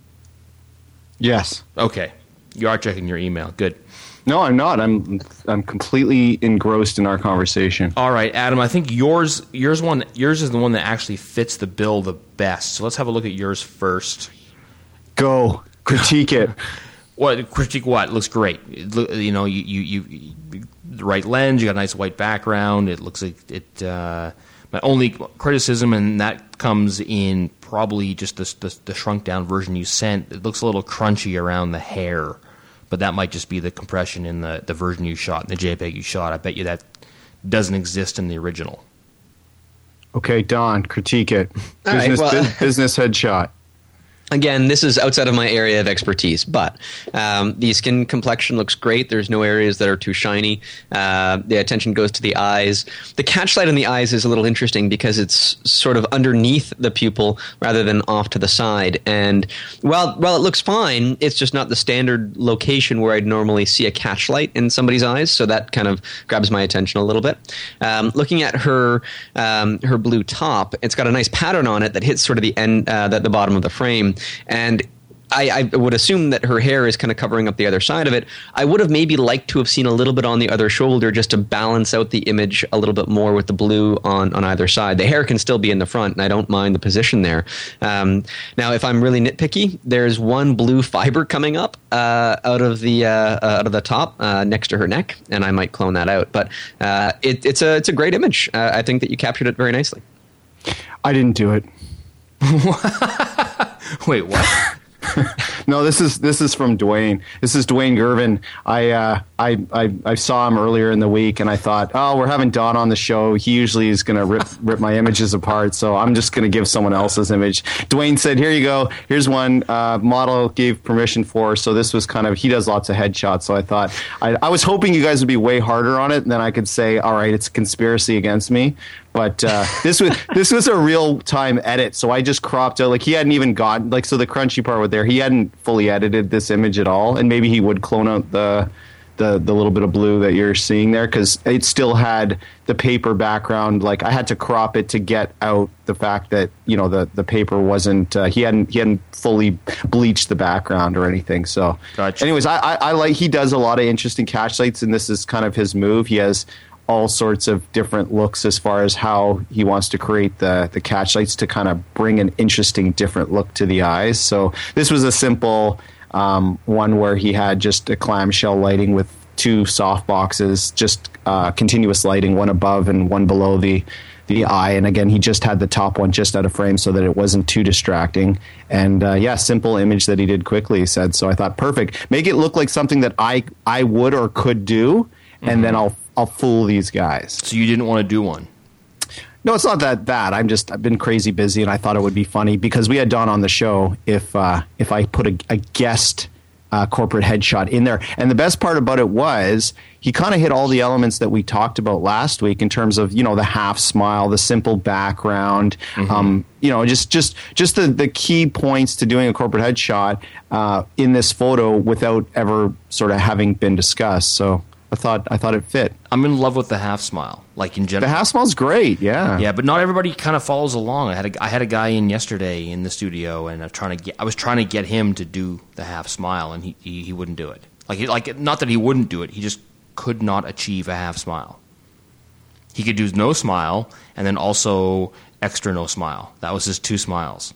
Yes. Okay. You are checking your email. Good. No, I'm not. I'm I'm completely engrossed in our conversation. All right, Adam, I think yours yours one yours is the one that actually fits the bill the best. So let's have a look at yours first. Go critique it. What critique? What It looks great. It look, you know, you, you you the right lens. You got a nice white background. It looks like it. Uh, my only criticism, and that comes in probably just the, the the shrunk down version you sent. It looks a little crunchy around the hair, but that might just be the compression in the the version you shot, in the JPEG you shot. I bet you that doesn't exist in the original. Okay, Don, critique it. All right, Business well- bu- business headshot. Again, this is outside of my area of expertise, but um, the skin complexion looks great. There's no areas that are too shiny. Uh, the attention goes to the eyes. The catch light in the eyes is a little interesting because it's sort of underneath the pupil rather than off to the side. And while while it looks fine, it's just not the standard location where I'd normally see a catch light in somebody's eyes. So that kind of grabs my attention a little bit. Um, looking at her um, her blue top, it's got a nice pattern on it that hits sort of the end, uh, the, the bottom of the frame. And I, I would assume that her hair is kind of covering up the other side of it. I would have maybe liked to have seen a little bit on the other shoulder just to balance out the image a little bit more with the blue on, on either side. The hair can still be in the front, and I don't mind the position there. Um, now, if I'm really nitpicky, there's one blue fiber coming up uh, out of the uh, uh, out of the top uh, next to her neck, and I might clone that out. But uh, it, it's a it's a great image. Uh, I think that you captured it very nicely. I didn't do it. Wait, what? No, this is this is from Dwayne. This is Dwayne Gervin. I, uh, I I I saw him earlier in the week, and I thought, oh, we're having Don on the show. He usually is going to rip rip my images apart, so I'm just going to give someone else's image. Dwayne said, "Here you go. Here's one uh, model gave permission for." So this was kind of he does lots of headshots. So I thought I, I was hoping you guys would be way harder on it, and then I could say, all right, it's conspiracy against me. But uh, this was this was a real time edit, so I just cropped out. Like he hadn't even gotten like so the crunchy part was there. He hadn't fully edited this image at all, and maybe he would clone out the the the little bit of blue that you're seeing there because it still had the paper background. Like I had to crop it to get out the fact that you know the the paper wasn't uh, he hadn't he hadn't fully bleached the background or anything. So, gotcha. Anyways, I, I I like he does a lot of interesting catch lights, and this is kind of his move. He has all sorts of different looks as far as how he wants to create the the catch lights to kind of bring an interesting different look to the eyes. So this was a simple um, one where he had just a clamshell lighting with two soft boxes, just uh, continuous lighting, one above and one below the the eye. And again, he just had the top one just out of frame so that it wasn't too distracting. And uh, yeah, simple image that he did quickly, he said. So I thought, perfect. Make it look like something that I I would or could do, and mm-hmm. then I'll I'll fool these guys. So you didn't want to do one? No, it's not that bad. I'm just I've been crazy busy, and I thought it would be funny because we had Don on the show. If uh, if I put a, a guest uh, corporate headshot in there, and the best part about it was he kind of hit all the elements that we talked about last week in terms of you know the half smile, the simple background, mm-hmm. um, you know just just just the the key points to doing a corporate headshot uh, in this photo without ever sort of having been discussed. So. I thought I thought it fit. I'm in love with the half smile, like in general. The half smile's great, yeah. Yeah, but not everybody kind of follows along. I had a, I had a guy in yesterday in the studio, and I was trying to get I was trying to get him to do the half smile, and he he, he wouldn't do it. Like he, like not that he wouldn't do it, he just could not achieve a half smile. He could do no smile, and then also extra no smile. That was his two smiles.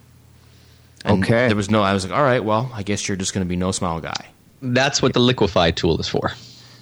And okay. There was no. I was like, all right, well, I guess you're just going to be no smile guy. That's what the Liquify tool is for.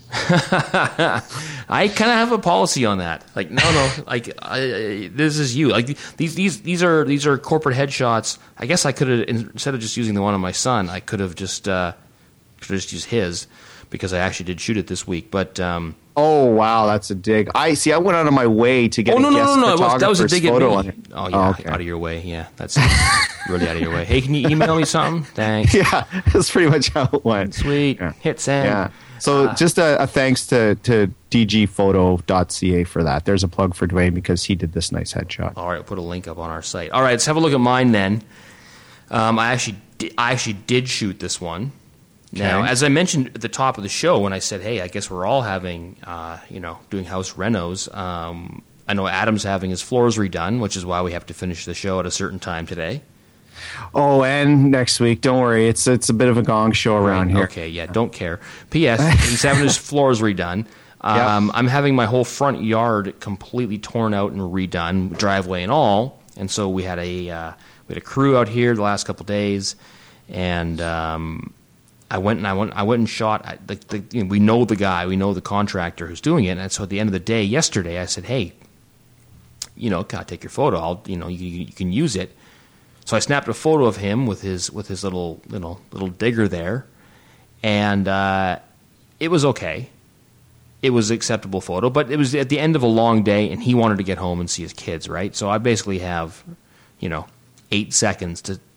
I kind of have a policy on that. Like, no, no, like I, I, this is you. Like these, these, these are these are corporate headshots. I guess I could have instead of just using the one on my son, I could have just uh, could have just used his because I actually did shoot it this week. But um, oh wow, that's a dig. I see. I went out of my way to get. Oh no, a no, guest no, no, no! That was a dig at me. On it. Oh yeah, oh, okay. Out of your way. Yeah, that's really out of your way. Hey, can you email me something? Thanks. Yeah, that's pretty much how it went. Sweet. Yeah. Hit send. Yeah. So uh, just a, a thanks to, to d g photo dot c a for that. There's a plug for Dwayne because he did this nice headshot. All right, I'll put a link up on our site. All right, let's have a look at mine then. Um, I actually di- I actually did shoot this one. Okay. Now, as I mentioned at the top of the show when I said, hey, I guess we're all having, uh, you know, doing house renos. Um, I know Adam's having his floors redone, which is why we have to finish the show at a certain time today. Oh, and next week, don't worry, it's it's a bit of a gong show around right, here. Okay, yeah, don't care. P S He's having his floors redone. Um, yep. I'm having my whole front yard completely torn out and redone, driveway and all. And so we had a uh, we had a crew out here the last couple of days, and um, I went and I went I went and shot. I, the, the, you know, we know the guy, we know the contractor who's doing it. And so at the end of the day, yesterday, I said, hey, you know, can I take your photo? I'll you know you, you can use it. So I snapped a photo of him with his with his little little little digger there, and uh, it was okay. It was an acceptable photo, but it was at the end of a long day, and he wanted to get home and see his kids, right? So I basically have, you know, eight seconds to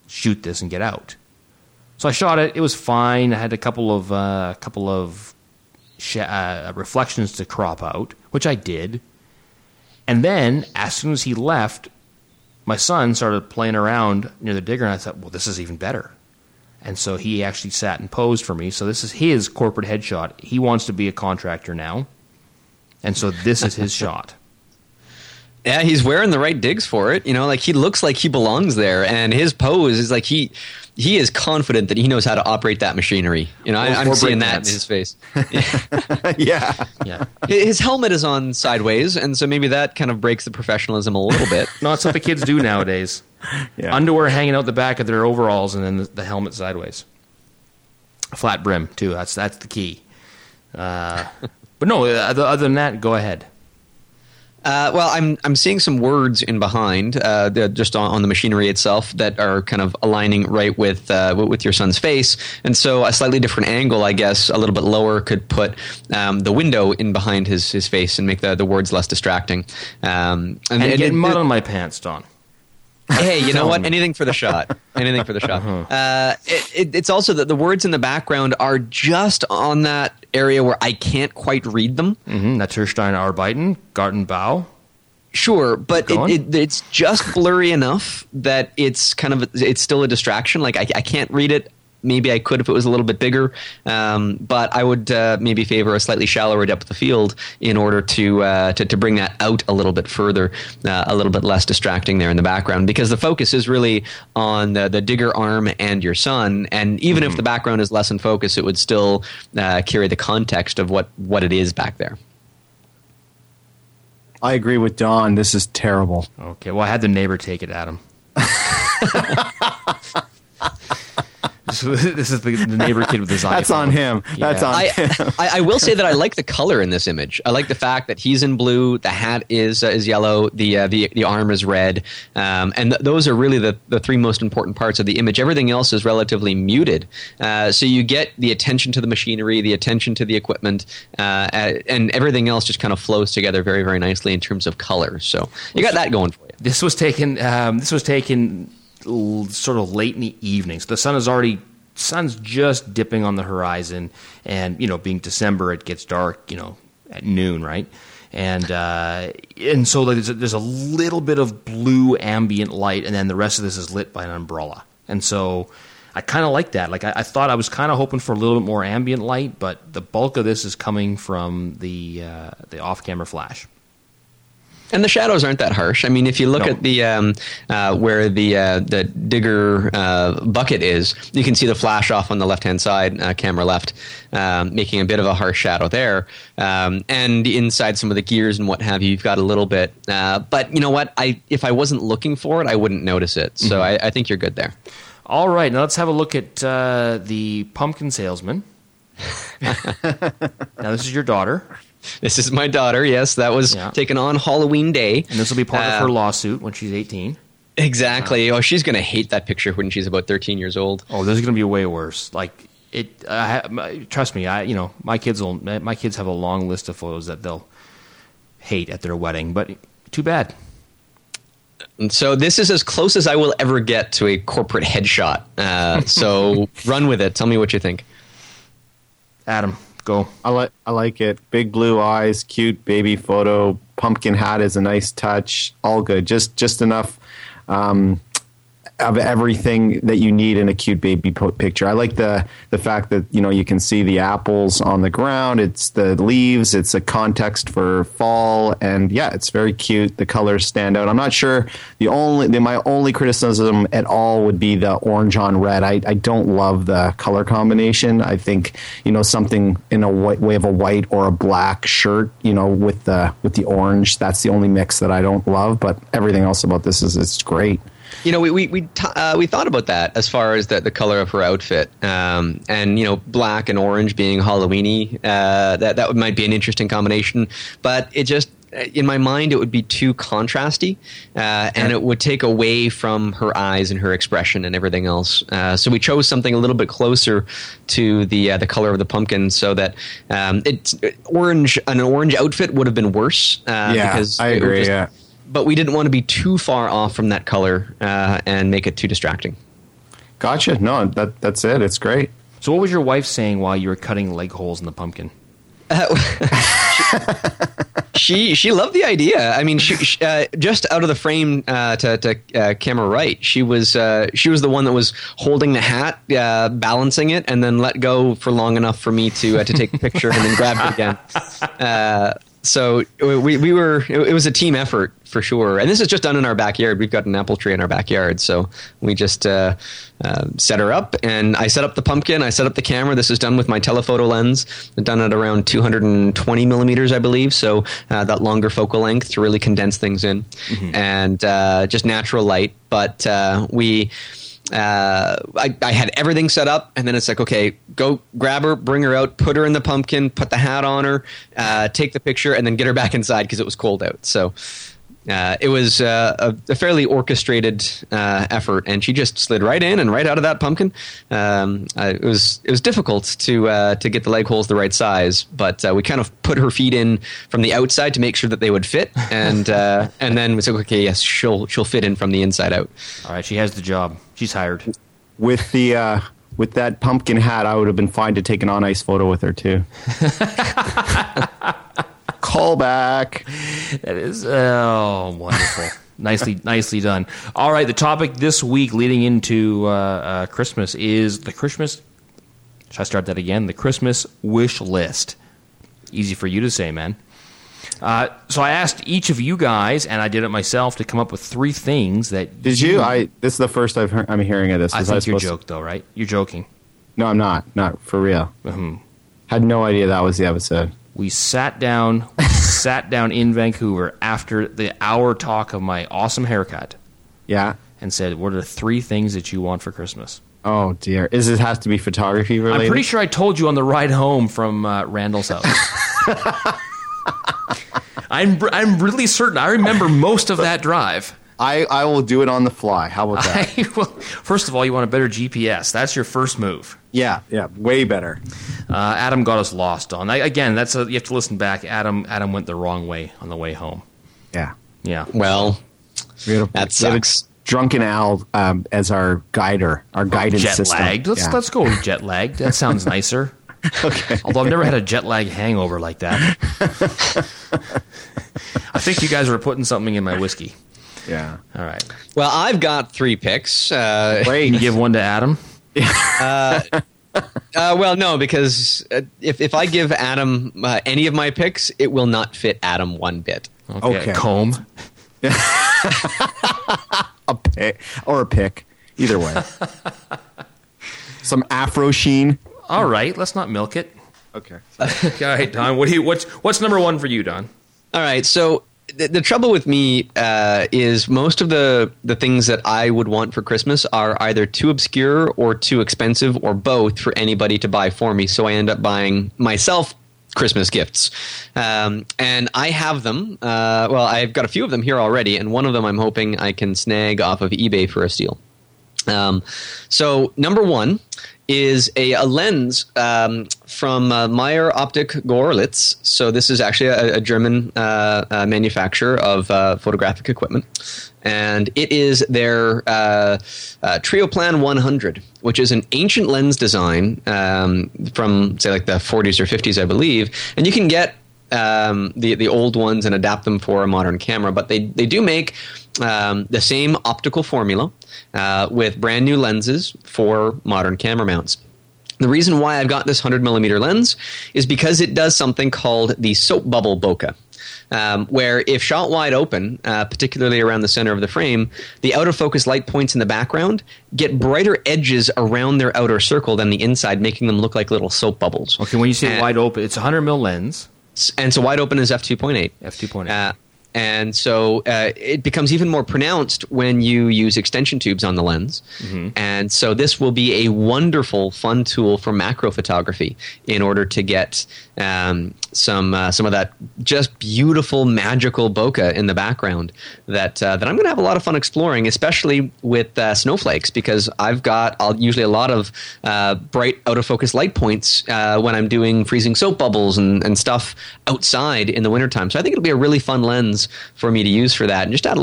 shoot this and get out. So I shot it. It was fine. I had a couple of uh, couple of sh- uh, reflections to crop out, which I did. And then, as soon as he left, my son started playing around near the digger, and I thought, well, this is even better. And so he actually sat and posed for me. So this is his corporate headshot. He wants to be a contractor now. And so this is his shot. Yeah, he's wearing the right digs for it. You know, like he looks like he belongs there, and his pose is like he he is confident that he knows how to operate that machinery. You know, I, I'm seeing that in his face. yeah, yeah. His helmet is on sideways, and so maybe that kind of breaks the professionalism a little bit. No, that's what the kids do nowadays. Yeah. Underwear hanging out the back of their overalls, and then the, the helmet sideways. Flat brim too. That's that's the key. Uh, but no, other than that, go ahead. Uh, well, I'm I'm seeing some words in behind, uh, just on, on the machinery itself, that are kind of aligning right with uh, with your son's face, and so a slightly different angle, I guess, a little bit lower, could put um, the window in behind his, his face and make the, the words less distracting. Um, and and, and get mud on my pants, Don. Hey, you know what? Anything for the shot. Anything for the shot. Uh-huh. Uh, it, it, it's also that the words in the background are just on that area where I can't quite read them. Mm-hmm. Naturstein Arbeiten, Gartenbau. Sure, but it, it, it's just blurry enough that it's kind of it's still a distraction. Like I, I can't read it. Maybe I could if it was a little bit bigger, um, but I would uh, maybe favor a slightly shallower depth of field in order to uh, to, to bring that out a little bit further, uh, a little bit less distracting there in the background, because the focus is really on the, the digger arm and your son, and even mm-hmm. if the background is less in focus, it would still uh, carry the context of what, what it is back there. I agree with Don. This is terrible. Okay, well, I had the neighbor take it, Adam. This is the, the neighbor kid with his iPhone. That's on him. Yeah. That's on I, him. I, I will say that I like the color in this image. I like the fact that he's in blue, the hat is uh, is yellow, the, uh, the the arm is red, um, and th- those are really the, the three most important parts of the image. Everything else is relatively muted, uh, so you get the attention to the machinery, the attention to the equipment, uh, and everything else just kind of flows together very, very nicely in terms of color. So you got that going for you. This was taken. Um, this was taken. Sort of late in the evening, so the sun is already sun's just dipping on the horizon, and you know, being December, it gets dark, you know, at noon, right? And uh, and so there's a, there's a little bit of blue ambient light, and then the rest of this is lit by an umbrella, and so I kind of like that. Like I, I thought I was kind of hoping for a little bit more ambient light, but the bulk of this is coming from the uh, the off-camera flash. And the shadows aren't that harsh. I mean, if you look no. at the um, uh, where the uh, the digger uh, bucket is, you can see the flash off on the left-hand side, uh, camera left, um, making a bit of a harsh shadow there. Um, and inside some of the gears and what have you, you've got a little bit. Uh, but you know what? I if I wasn't looking for it, I wouldn't notice it. So mm-hmm. I, I think you're good there. All right, now let's have a look at uh, the pumpkin salesman. Now, this is your daughter. This is my daughter, yes. That was yeah. taken on Halloween Day. And this will be part uh, of her lawsuit when she's eighteen. Exactly. Uh, oh, she's going to hate that picture when she's about thirteen years old. Oh, this is going to be way worse. Like, it. Uh, trust me, I. You know, my kids will. My kids have a long list of photos that they'll hate at their wedding, but too bad. And so this is as close as I will ever get to a corporate headshot. Uh, so run with it. Tell me what you think. Adam. Go. I like I like it. Big blue eyes, cute baby photo. Pumpkin hat is a nice touch. All good. Just just enough um, of everything that you need in a cute baby po- picture. I like the the fact that you know you can see the apples on the ground. It's the leaves. It's a context for fall, and yeah, it's very cute. The colors stand out. I'm not sure the only the, my only criticism at all would be the orange on red. I, I don't love the color combination. I think you know something in a white, way of a white or a black shirt, you know, with the with the orange. That's the only mix that I don't love. But everything else about this is it's great. You know, we we we, t- uh, we thought about that as far as the, the color of her outfit, um, and you know, black and orange being Halloweeny. Uh, that that might be an interesting combination, but it just in my mind it would be too contrasty, uh, and it would take away from her eyes and her expression and everything else. Uh, so we chose something a little bit closer to the uh, the color of the pumpkin, so that um, it's orange. An orange outfit would have been worse. Uh, yeah, because I agree. Just, yeah. But we didn't want to be too far off from that color uh, and make it too distracting. Gotcha. No, that that's it. It's great. So what was your wife saying while you were cutting leg holes in the pumpkin? she she loved the idea. I mean, she, she, uh, just out of the frame uh, to, to uh, camera right, she was uh, she was the one that was holding the hat, uh, balancing it, and then let go for long enough for me to uh, to take the picture and then grab it again. Uh, so we we were it, it was a team effort for sure. And this is just done in our backyard. We've got an apple tree in our backyard, so we just uh, uh, set her up, and I set up the pumpkin. I set up the camera. This is done with my telephoto lens, done at around two hundred twenty millimeters, I believe. So uh, that longer focal length to really condense things in, mm-hmm. and uh, just natural light. But uh, we. Uh, I, I had everything set up, and then it's like, okay, go grab her, bring her out, put her in the pumpkin, put the hat on her, uh, take the picture, and then get her back inside because it was cold out. So uh, it was uh, a, a fairly orchestrated uh, effort, and she just slid right in and right out of that pumpkin. Um, uh, it was it was difficult to uh, to get the leg holes the right size, but uh, we kind of put her feet in from the outside to make sure that they would fit, and uh, and then we said, okay, yes, she'll she'll fit in from the inside out. All right, she has the job. She's hired. With the uh, with that pumpkin hat, I would have been fine to take an on ice photo with her too. Call back. That is oh wonderful. nicely nicely done. All right, the topic this week leading into uh, uh, Christmas is the Christmas. Should I start that again? The Christmas wish list. Easy for you to say, man. Uh, so I asked each of you guys, and I did it myself, to come up with three things that. Did you? I. This is the first I've heard, I'm hearing of this. I Was think I you're joking, though, right? You're joking. No, I'm not. Not for real. Mm-hmm. Had no idea that was the episode. We sat down. We sat down in Vancouver after the hour talk of my awesome haircut. Yeah. And said, "What are the three things that you want for Christmas?" Oh dear! Is this has to be photography related? I'm pretty sure I told you on the ride home from uh, Randall's house. I'm I'm really certain. I remember most of that drive. I, I will do it on the fly. How about that? I, well, first of all, you want a better G P S. That's your first move. Yeah, yeah, way better. Uh, Adam got us lost on. I, again, that's a, you have to listen back. Adam Adam went the wrong way on the way home. Yeah, yeah. Well, Beautiful. that sucks. Drunken Al um, as our guider, our guidance jet system. Lagged. Let's yeah. let's go with jet lagged. That sounds nicer. Okay. Although I've never had a jet lag hangover like that. I think you guys were putting something in my whiskey. Yeah. All right. Well, I've got three picks. Uh, Great. Can you give one to Adam? uh, uh, well, no, because uh, if if I give Adam uh, any of my picks, it will not fit Adam one bit. Okay. Okay. Comb. a pick or a pick, either way. Some Afro sheen. All right. Let's not milk it. Okay. All right, Don. What do you? What's what's number one for you, Don? All right. So the, the trouble with me uh, is most of the the things that I would want for Christmas are either too obscure or too expensive or both for anybody to buy for me. So I end up buying myself Christmas gifts. Um, and I have them. Uh, well, I've got a few of them here already, and one of them I'm hoping I can snag off of eBay for a steal. Um, so number one is a, a lens um, from uh, Meyer Optik Görlitz. So this is actually a, a German uh, uh, manufacturer of uh, photographic equipment. And it is their uh, uh, Trioplan one hundred, which is an ancient lens design um, from, say, like the forties or fifties, I believe. And you can get um, the, the old ones and adapt them for a modern camera. But they, they do make um, the same optical formula uh, with brand new lenses for modern camera mounts. The reason why I've got this one hundred millimeter lens is because it does something called the soap bubble bokeh. Um, where if shot wide open, uh, particularly around the center of the frame, the out of focus light points in the background get brighter edges around their outer circle than the inside, making them look like little soap bubbles. Okay, when you say and, wide open, it's a one hundred mil lens. And so wide open is f two point eight. f two point eight. Uh, and so uh, it becomes even more pronounced when you use extension tubes on the lens. Mm-hmm. And so this will be a wonderful, fun tool for macro photography in order to get um, some uh, some of that just beautiful, magical bokeh in the background that uh, that I'm going to have a lot of fun exploring, especially with uh, snowflakes, because I've got I'll usually a lot of uh, bright out of focus light points uh, when I'm doing freezing soap bubbles and, and stuff outside in the wintertime. So I think it'll be a really fun lens for me to use for that, and just add a little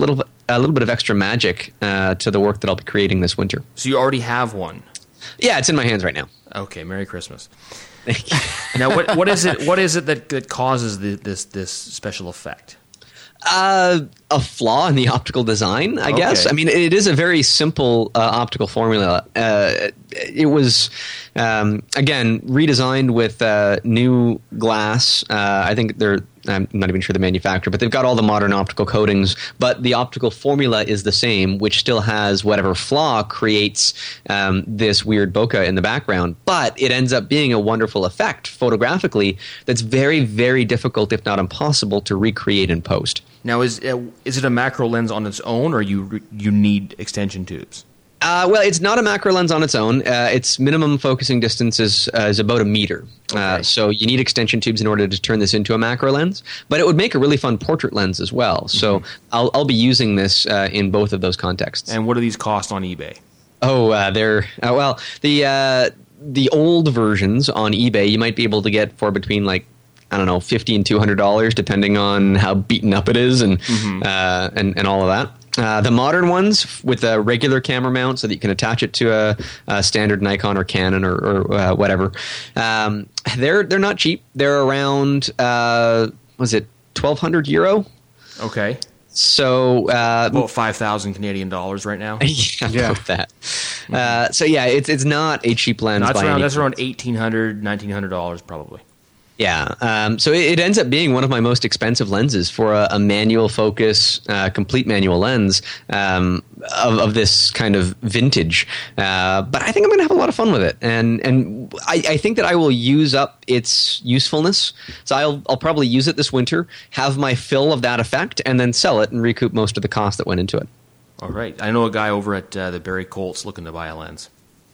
a little bit of extra magic uh, to the work that I'll be creating this winter. So you already have one? Yeah, it's in my hands right now. Okay, Merry Christmas. Thank you. Now, what what is it? What is it that, that causes the, this this special effect? Uh, a flaw in the optical design, I Okay. guess. I mean, it is a very simple uh, optical formula. Uh, it was, um, again, redesigned with uh, new glass. Uh, I think they're, I'm not even sure the manufacturer, but they've got all the modern optical coatings. But the optical formula is the same, which still has whatever flaw creates um, this weird bokeh in the background. But it ends up being a wonderful effect photographically that's very, very difficult, if not impossible, to recreate in post. Now, is uh, is it a macro lens on its own, or you you need extension tubes? Uh, well, it's not a macro lens on its own. Uh, its minimum focusing distance is, uh, is about a meter. Okay. Uh, so you need extension tubes in order to turn this into a macro lens. But it would make a really fun portrait lens as well. So Mm-hmm. I'll, I'll be using this uh, in both of those contexts. And what do these cost on eBay? Oh, uh, they're uh, well the uh, the old versions on eBay you might be able to get for between like I don't know fifty and two hundred dollars, depending on how beaten up it is and Mm-hmm. uh, and and all of that. Uh, the modern ones with a regular camera mount, so that you can attach it to a, a standard Nikon or Canon or, or uh, whatever. Um, they're they're not cheap. They're around uh, was it twelve hundred euro? Okay, So uh, about five thousand Canadian dollars right now. yeah, Yeah. about that. Uh, so yeah, it's it's not a cheap lens. No, that's by around any that's around means. eighteen hundred, nineteen hundred dollars probably. Yeah, um, so it, it ends up being one of my most expensive lenses for a, a manual focus, uh, complete manual lens um, of, of this kind of vintage. Uh, but I think I'm going to have a lot of fun with it, and and I, I think that I will use up its usefulness. So I'll I'll probably use it this winter, have my fill of that effect, and then sell it and recoup most of the cost that went into it. All right, I know a guy over at uh, the Barry Colts looking to buy a lens.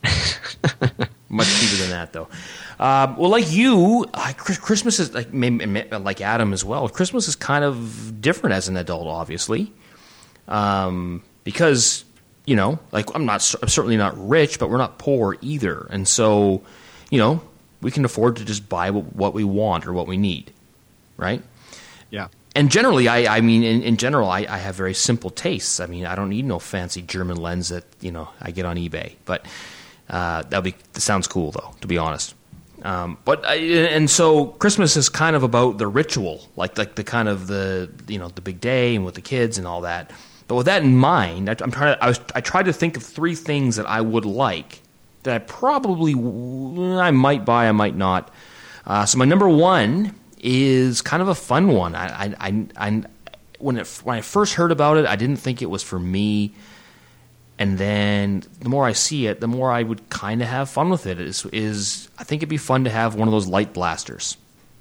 Much cheaper than that, though. Um, well, like you, uh, Chris- Christmas is like maybe, like Adam as well. Christmas is kind of different as an adult, obviously, um, because you know, like I'm not, I'm certainly not rich, but we're not poor either, and so you know, we can afford to just buy what, what we want or what we need, right? Yeah. And generally, I, I mean, in, in general, I, I have very simple tastes. I mean, I don't need no fancy German lens that you know I get on eBay. But uh, that'll be that sounds cool, though, to be honest. Um, but I, and so Christmas is kind of about the ritual, like like the kind of the you know the big day and with the kids and all that. But with that in mind, I, I'm trying to I was I tried to think of three things that I would like that I probably I might buy, I might not. Uh, so my number one is kind of a fun one. I, I, I, I when it when I first heard about it, I didn't think it was for me, and then the more I see it, the more I would kind of have fun with it. Is is I think it'd be fun to have one of those light blasters.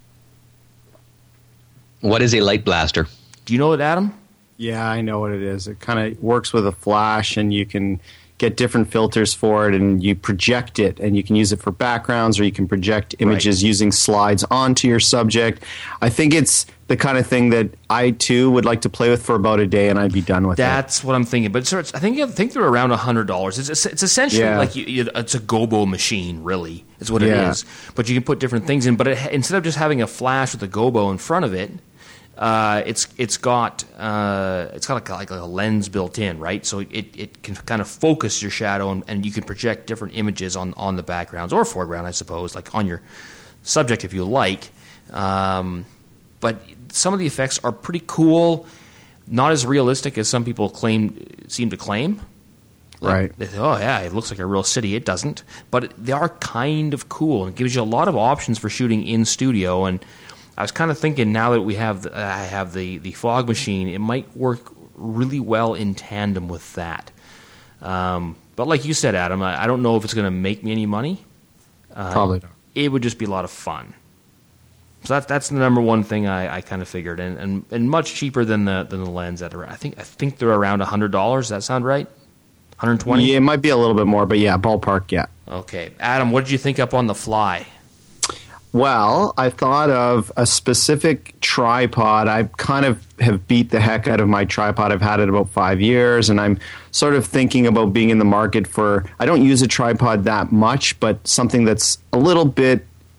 What is a light blaster? Do you know it, Adam? Yeah, I know what it is. It kind of works with a flash, and you can get different filters for it, and you project it, and you can use it for backgrounds, or you can project images Right. using slides onto your subject. I think it's the kind of thing that I, too, would like to play with for about a day, and I'd be done with it. That's what I'm thinking. But sir, it's, I think I think they're around a hundred dollars. It's it's essentially Yeah. like you, you, it's a gobo machine, really. Is what it Yeah. is. But you can put different things in. But it, instead of just having a flash with a gobo in front of it, uh, it's it's got uh, it's got like, like a lens built in, right? So it, it can kind of focus your shadow, and, and you can project different images on, on the backgrounds or foreground, I suppose, like on your subject if you like. Um, but some of the effects are pretty cool, not as realistic as some people claim seem to claim. Like, Right. they say, oh yeah, it looks like a real city. It doesn't, but they are kind of cool, and it gives you a lot of options for shooting in studio. And I was kind of thinking, now that we have the, I have the the fog machine, it might work really well in tandem with that. Um, but like you said, Adam, I, I don't know if it's going to make me any money. Probably not. It would just be a lot of fun. So that's that's the number one thing I, I kind of figured, and, and and much cheaper than the than the lens. At I think I think they're around a hundred dollars. Does that sound right? one hundred twenty. Yeah, it might be a little bit more, but yeah, ballpark, yeah. Okay, Adam, what did you think up on the fly? Well, I thought of a specific tripod. I kind of have beat the heck out of my tripod. I've had it about five years, and I'm sort of thinking about being in the market for, I don't use a tripod that much, but something that's a little bit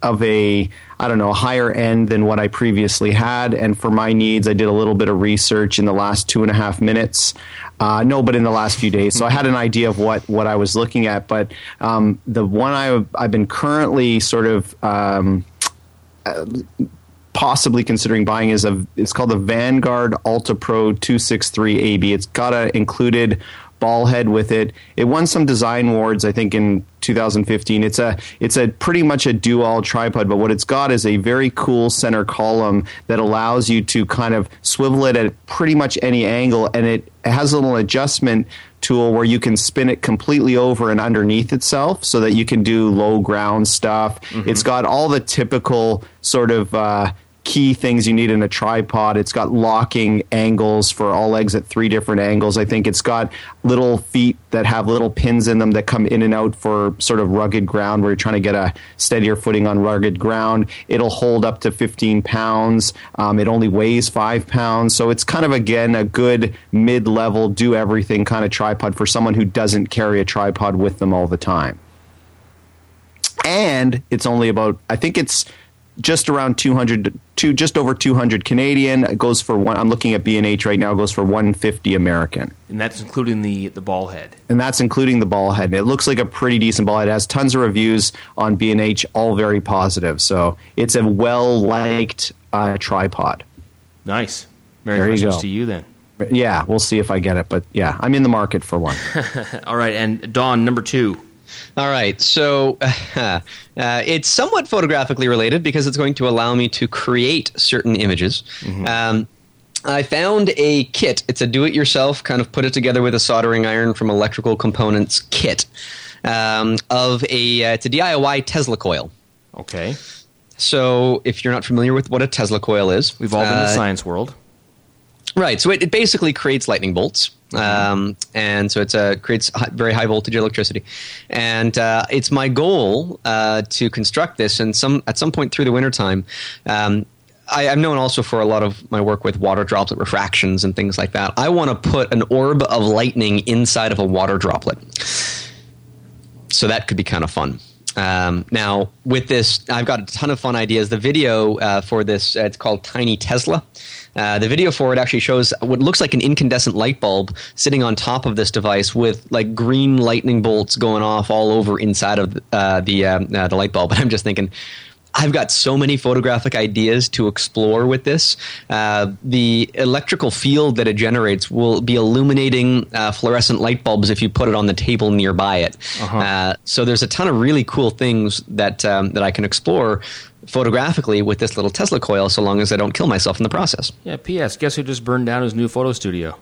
of a, I don't know, higher end than what I previously had. And for my needs, I did a little bit of research in the last two and a half minutes. Uh, no, but in the last few days. So I had an idea of what, what I was looking at. But um, the one I, I've been currently sort of um, uh, possibly considering buying is a, it's called the Vanguard Ultra Pro two sixty-three A B. It's got an included ball head with it. It won some design awards, I think, in two thousand fifteen. It's a it's a pretty much a dual tripod, but what it's got is a very cool center column that allows you to kind of swivel it at pretty much any angle, and it has a little adjustment tool where you can spin it completely over and underneath itself so that you can do low ground stuff. Mm-hmm. It's got all the typical sort of uh, key things you need in a tripod. It's got locking angles for all legs at three different angles. I think it's got little feet that have little pins in them that come in and out for sort of rugged ground where you're trying to get a steadier footing on rugged ground. It'll hold up to fifteen pounds. Um, it only weighs five pounds. So it's kind of, again, a good mid-level, do-everything kind of tripod for someone who doesn't carry a tripod with them all the time. And it's only about, I think it's just around two hundred, to just over two hundred Canadian. It goes for one. I'm looking at B and H right now. It goes for one hundred fifty American, and that's including the the ball head. And that's including the ball head. And it looks like a pretty decent ball head. It has tons of reviews on B and H, all very positive. So it's a well liked uh, tripod. Nice. Merry there Christmas you go. to you then. Yeah, we'll see if I get it, but yeah, I'm in the market for one. All right, and Don, number two. All right, so uh, uh, it's somewhat photographically related because it's going to allow me to create certain images. Mm-hmm. Um, I found a kit. It's a do-it-yourself, kind of put it together with a soldering iron from Electrical Components kit um, of a, uh, it's a D I Y Tesla coil. Okay. So if you're not familiar with what a Tesla coil is. We've all been in the uh, science world. Right, so it, it basically creates lightning bolts. Um, and so it's a creates high, very high voltage electricity, and uh, it's my goal uh, to construct this. And some at some point through the wintertime, um, I, I'm known also for a lot of my work with water droplet refractions and things like that. I want to put an orb of lightning inside of a water droplet, so that could be kind of fun. Um, now, with this, I've got a ton of fun ideas. The video uh, for this, uh, it's called Tiny Tesla. Uh, the video for it actually shows what looks like an incandescent light bulb sitting on top of this device with like green lightning bolts going off all over inside of uh, the uh, uh, the light bulb. But I'm just thinking, I've got so many photographic ideas to explore with this. Uh, the electrical field that it generates will be illuminating uh, fluorescent light bulbs if you put it on the table nearby it. Uh-huh. Uh, so there's a ton of really cool things that um, that I can explore photographically with this little Tesla coil, so long as I don't kill myself in the process. Yeah, P S. Guess who just burned down his new photo studio?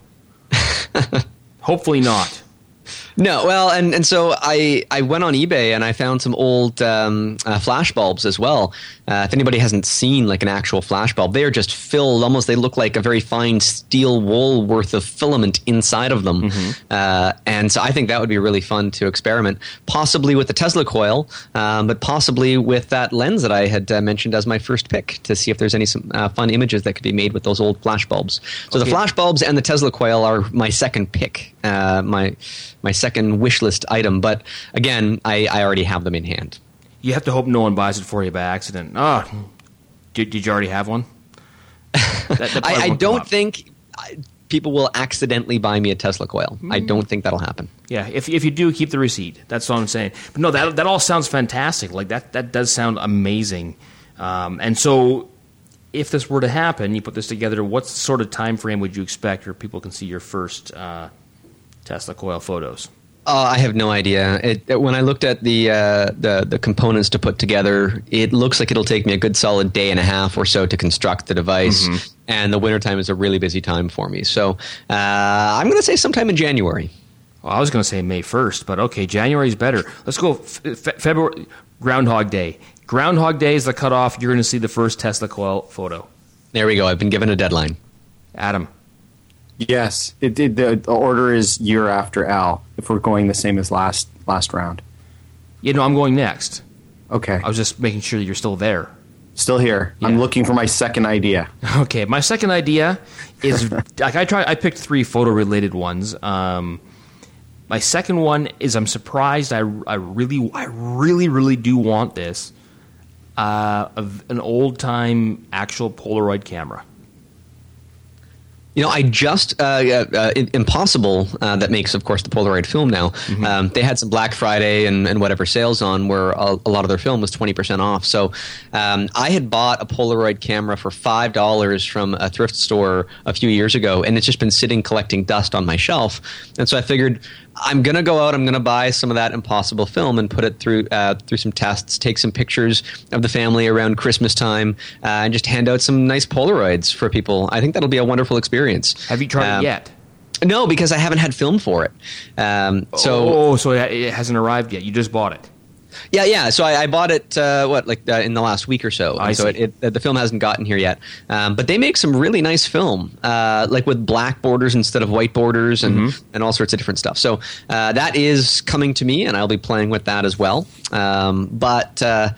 Hopefully not. No, well, and, and so I, I went on eBay and I found some old um, uh, flash bulbs as well. Uh, if anybody hasn't seen like an actual flash bulb, they are just filled almost. They look like a very fine steel wool worth of filament inside of them. Mm-hmm. Uh, and so I think that would be really fun to experiment, possibly with the Tesla coil, um, but possibly with that lens that I had uh, mentioned as my first pick to see if there's any some, uh, fun images that could be made with those old flash bulbs. So okay. The flash bulbs and the Tesla coil are my second pick, uh, my my second wish list item. But again, I, I already have them in hand. You have to hope no one buys it for you by accident. Oh, did, did you already have one? That, that I, I don't think people will accidentally buy me a Tesla coil. Mm. I don't think that'll happen. Yeah, if if you do, keep the receipt. That's all I'm saying. But no, that that all sounds fantastic. Like that that does sound amazing. Um, and so, if this were to happen, you put this together. What sort of time frame would you expect, where people can see your first uh, Tesla coil photos? Uh, I have no idea. It, it, when I looked at the, uh, the the components to put together, it looks like it'll take me a good solid day and a half or so to construct the device. Mm-hmm. And the wintertime is a really busy time for me. So uh, I'm going to say sometime in January. Well, I was going to say May first, but okay, January's better. Let's go fe- February, Groundhog Day. Groundhog Day is the cutoff. You're going to see the first Tesla coil photo. There we go. I've been given a deadline. Adam. Yes, it did. The order is year after Al. If we're going the same as last last round. Yeah, no, I'm going next. Okay. I was just making sure that you're still there. Still here. Yeah. I'm looking for my second idea. Okay, my second idea is like I tried. I picked three photo related ones. Um, my second one is I'm surprised. I I really I really really do want this. uh, of an old-time actual Polaroid camera? You know, I just uh, uh, Impossible, uh, that makes, of course, the Polaroid film now. Mm-hmm. Um, they had some Black Friday and, and whatever sales on where a, a lot of their film was twenty percent off. So um, I had bought a Polaroid camera for five dollars from a thrift store a few years ago, and it's just been sitting collecting dust on my shelf. And so I figured, I'm going to go out, I'm going to buy some of that Impossible film and put it through uh, through some tests, take some pictures of the family around Christmas time, uh, and just hand out some nice Polaroids for people. I think that'll be a wonderful experience. Have you tried um, it yet? No, because I haven't had film for it. Um, so, oh, so it hasn't arrived yet. You just bought it. Yeah, yeah. So I, I bought it, uh, what, like uh, in the last week or so. I so see. It, it, the film hasn't gotten here yet. Um, but they make some really nice film, uh, like with black borders instead of white borders and, mm-hmm. and all sorts of different stuff. So uh, that is coming to me, and I'll be playing with that as well. Um, but uh,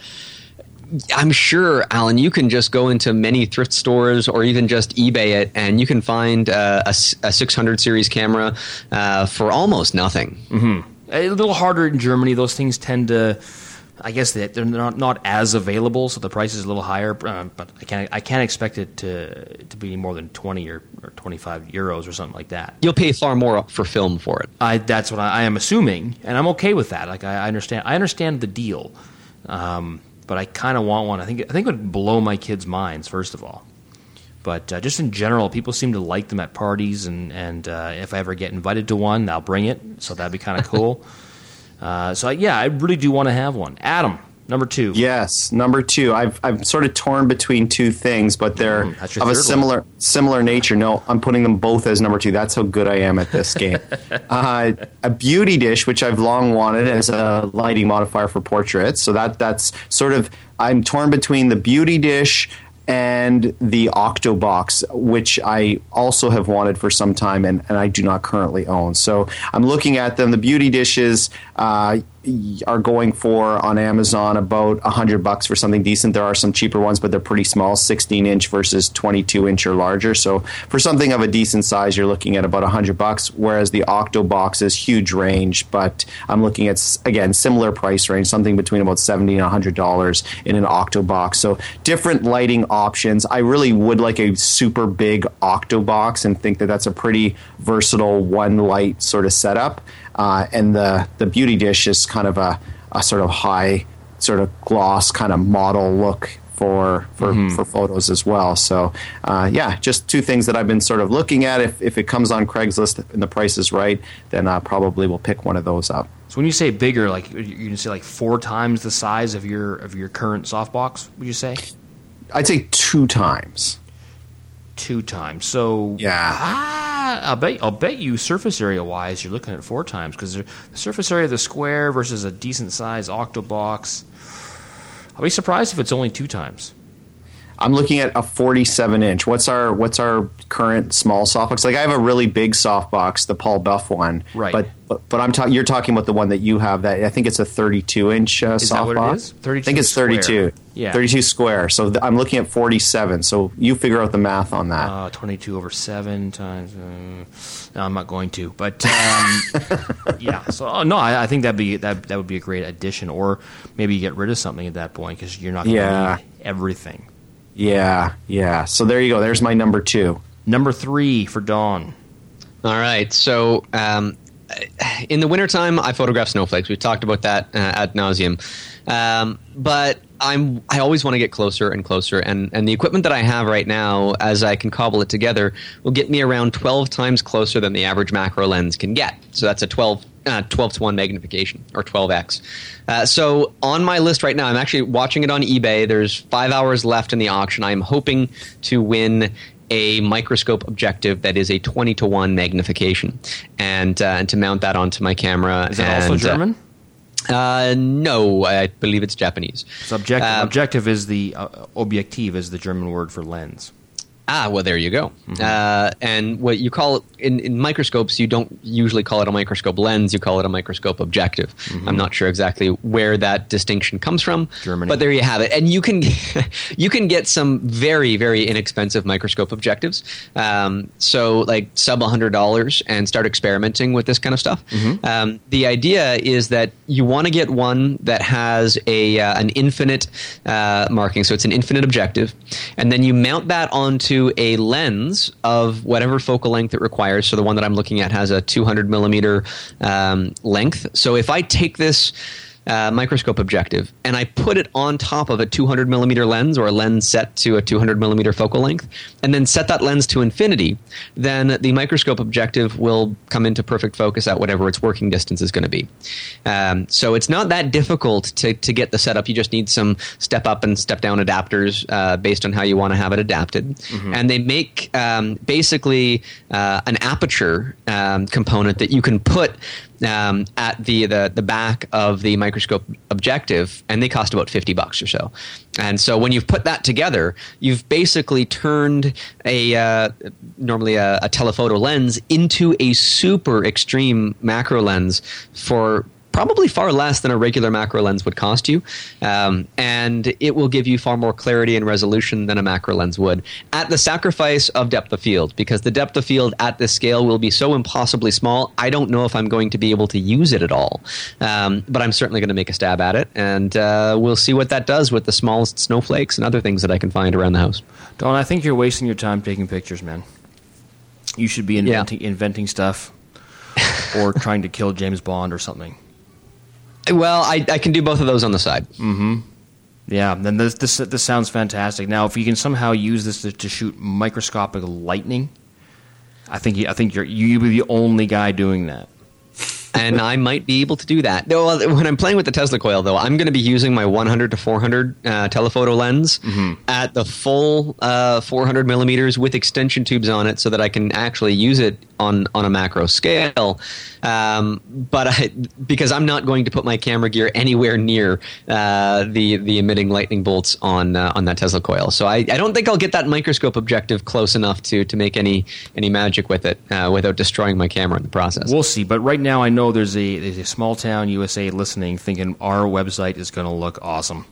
I'm sure, Alan, you can just go into many thrift stores or even just eBay it, and you can find uh, a, a six hundred series camera uh, for almost nothing. Mm-hmm. A little harder in Germany. Those things tend to, I guess that they're not, not as available, so the price is a little higher. Uh, but I can't I can't expect it to to be more than twenty or, or twenty five euros or something like that. You'll pay far more for film for it. I that's what I, I am assuming, and I'm okay with that. Like I, I understand I understand the deal, um, but I kind of want one. I think I think it would blow my kids' minds first of all. But uh, just in general, people seem to like them at parties, and, and uh, if I ever get invited to one, I'll bring it, so that'd be kind of cool. uh, so, yeah, I really do want to have one. Adam, number two. Yes, number two. I've I'm sort of torn between two things, but they're mm, of a similar one. similar nature. No, I'm putting them both as number two. That's how good I am at this game. uh, a beauty dish, which I've long wanted as a lighting modifier for portraits. So that that's sort of – I'm torn between the beauty dish – and the Octobox, which I also have wanted for some time and, and I do not currently own. So I'm looking at them. The beauty dishes uh, are going for on Amazon about a hundred bucks for something decent. There are some cheaper ones, but they're pretty small, sixteen inch versus twenty-two inch or larger. So for something of a decent size, you're looking at about a hundred bucks. Whereas the Octobox is huge range, but I'm looking at again similar price range, something between about seventy and a hundred dollars in an Octobox. So different lighting options. I really would like a super big Octobox and think that that's a pretty versatile one light sort of setup. Uh, and the, the beauty dish is kind of a, a sort of high sort of gloss kind of model look for for, mm-hmm. for photos as well. So, uh, yeah, just two things that I've been sort of looking at. If, if it comes on Craigslist and the price is right, then I probably will pick one of those up. So when you say bigger, like you're going to say like four times the size of your of your current softbox, would you say? I'd say two times. Two times. So yeah, ah, I'll bet I'll bet you surface area wise, you're looking at four times because the surface area of the square versus a decent size Octobox. I'll be surprised if it's only two times. I'm looking at a forty-seven inch. What's our what's our current small softbox? Like I have a really big softbox, the Paul Buff one. Right. But but, but I'm talking. You're talking about the one that you have. That I think it's a thirty-two inch uh, softbox. Is that what it is? thirty-two I think it's square. thirty-two. Yeah. thirty-two square. So th- I'm looking at forty-seven. So you figure out the math on that. Uh, twenty-two over seven times. Uh, no, I'm not going to. But um, yeah. So oh, no, I, I think that'd be that that would be a great addition. Or maybe you get rid of something at that point because you're not going to yeah. need everything. Yeah, yeah. So there you go. There's my number two. Number three for Dawn. All right. So um, in the wintertime, I photograph snowflakes. We've talked about that uh, ad nauseum. Um, but I'm I always want to get closer and closer. And, and the equipment that I have right now, as I can cobble it together, will get me around twelve times closer than the average macro lens can get. So that's a twelve Uh, twelve to one magnification, or twelve x. Uh, so on my list right now, I'm actually watching it on eBay. There's five hours left in the auction. I'm hoping to win a microscope objective that is a twenty to one magnification, and, uh, and to mount that onto my camera. Is that and, also German? Uh, uh, no, I believe it's Japanese. So objective, uh, objective is the uh, objective is the German word for lens. Ah, well, there you go. Mm-hmm. Uh, and what you call in, in microscopes, you don't usually call it a microscope lens. You call it a microscope objective. Mm-hmm. I'm not sure exactly where that distinction comes from, Germany. But there you have it. And you can you can get some very very inexpensive microscope objectives. Um, so like sub one hundred dollars and start experimenting with this kind of stuff. Mm-hmm. Um, the idea is that you want to get one that has a uh, an infinite uh, marking, so it's an infinite objective, and then you mount that onto a lens of whatever focal length it requires. So the one that I'm looking at has a two hundred millimeter um, length. So if I take this uh, microscope objective and I put it on top of a two hundred millimeter lens, or a lens set to a two hundred millimeter focal length, and then set that lens to infinity, then the microscope objective will come into perfect focus at whatever its working distance is going to be. Um, so it's not that difficult to, to get the setup. You just need some step up and step down adapters uh, based on how you want to have it adapted. Mm-hmm. And they make um, basically uh, an aperture um, component that you can put Um, at the, the the back of the microscope objective, and they cost about fifty bucks or so. And so when you've put that together, you've basically turned a uh, normally a, a telephoto lens into a super extreme macro lens for probably far less than a regular macro lens would cost you, um, and it will give you far more clarity and resolution than a macro lens would, at the sacrifice of depth of field, because the depth of field at this scale will be so impossibly small, I don't know if I'm going to be able to use it at all. Um, but I'm certainly going to make a stab at it, and uh, we'll see what that does with the smallest snowflakes and other things that I can find around the house. Don, I think you're wasting your time taking pictures, man. You should be inventing, yeah. inventing stuff or trying to kill James Bond or something. Well, I, I can do both of those on the side. Mm-hmm. Yeah, then this, this this sounds fantastic. Now, if you can somehow use this to, to shoot microscopic lightning, I think you, I think you're you'll be the only guy doing that. And I might be able to do that. Well, when I'm playing with the Tesla coil, though, I'm going to be using my one hundred to four hundred uh, telephoto lens mm-hmm. at the full uh, four hundred millimeters with extension tubes on it, so that I can actually use it on, on a macro scale. Um, but I, because I'm not going to put my camera gear anywhere near uh, the the emitting lightning bolts on uh, on that Tesla coil, so I, I don't think I'll get that microscope objective close enough to to make any any magic with it uh, without destroying my camera in the process. We'll see. But right now, I know there's a there's a small town U S A listening, thinking our website is going to look awesome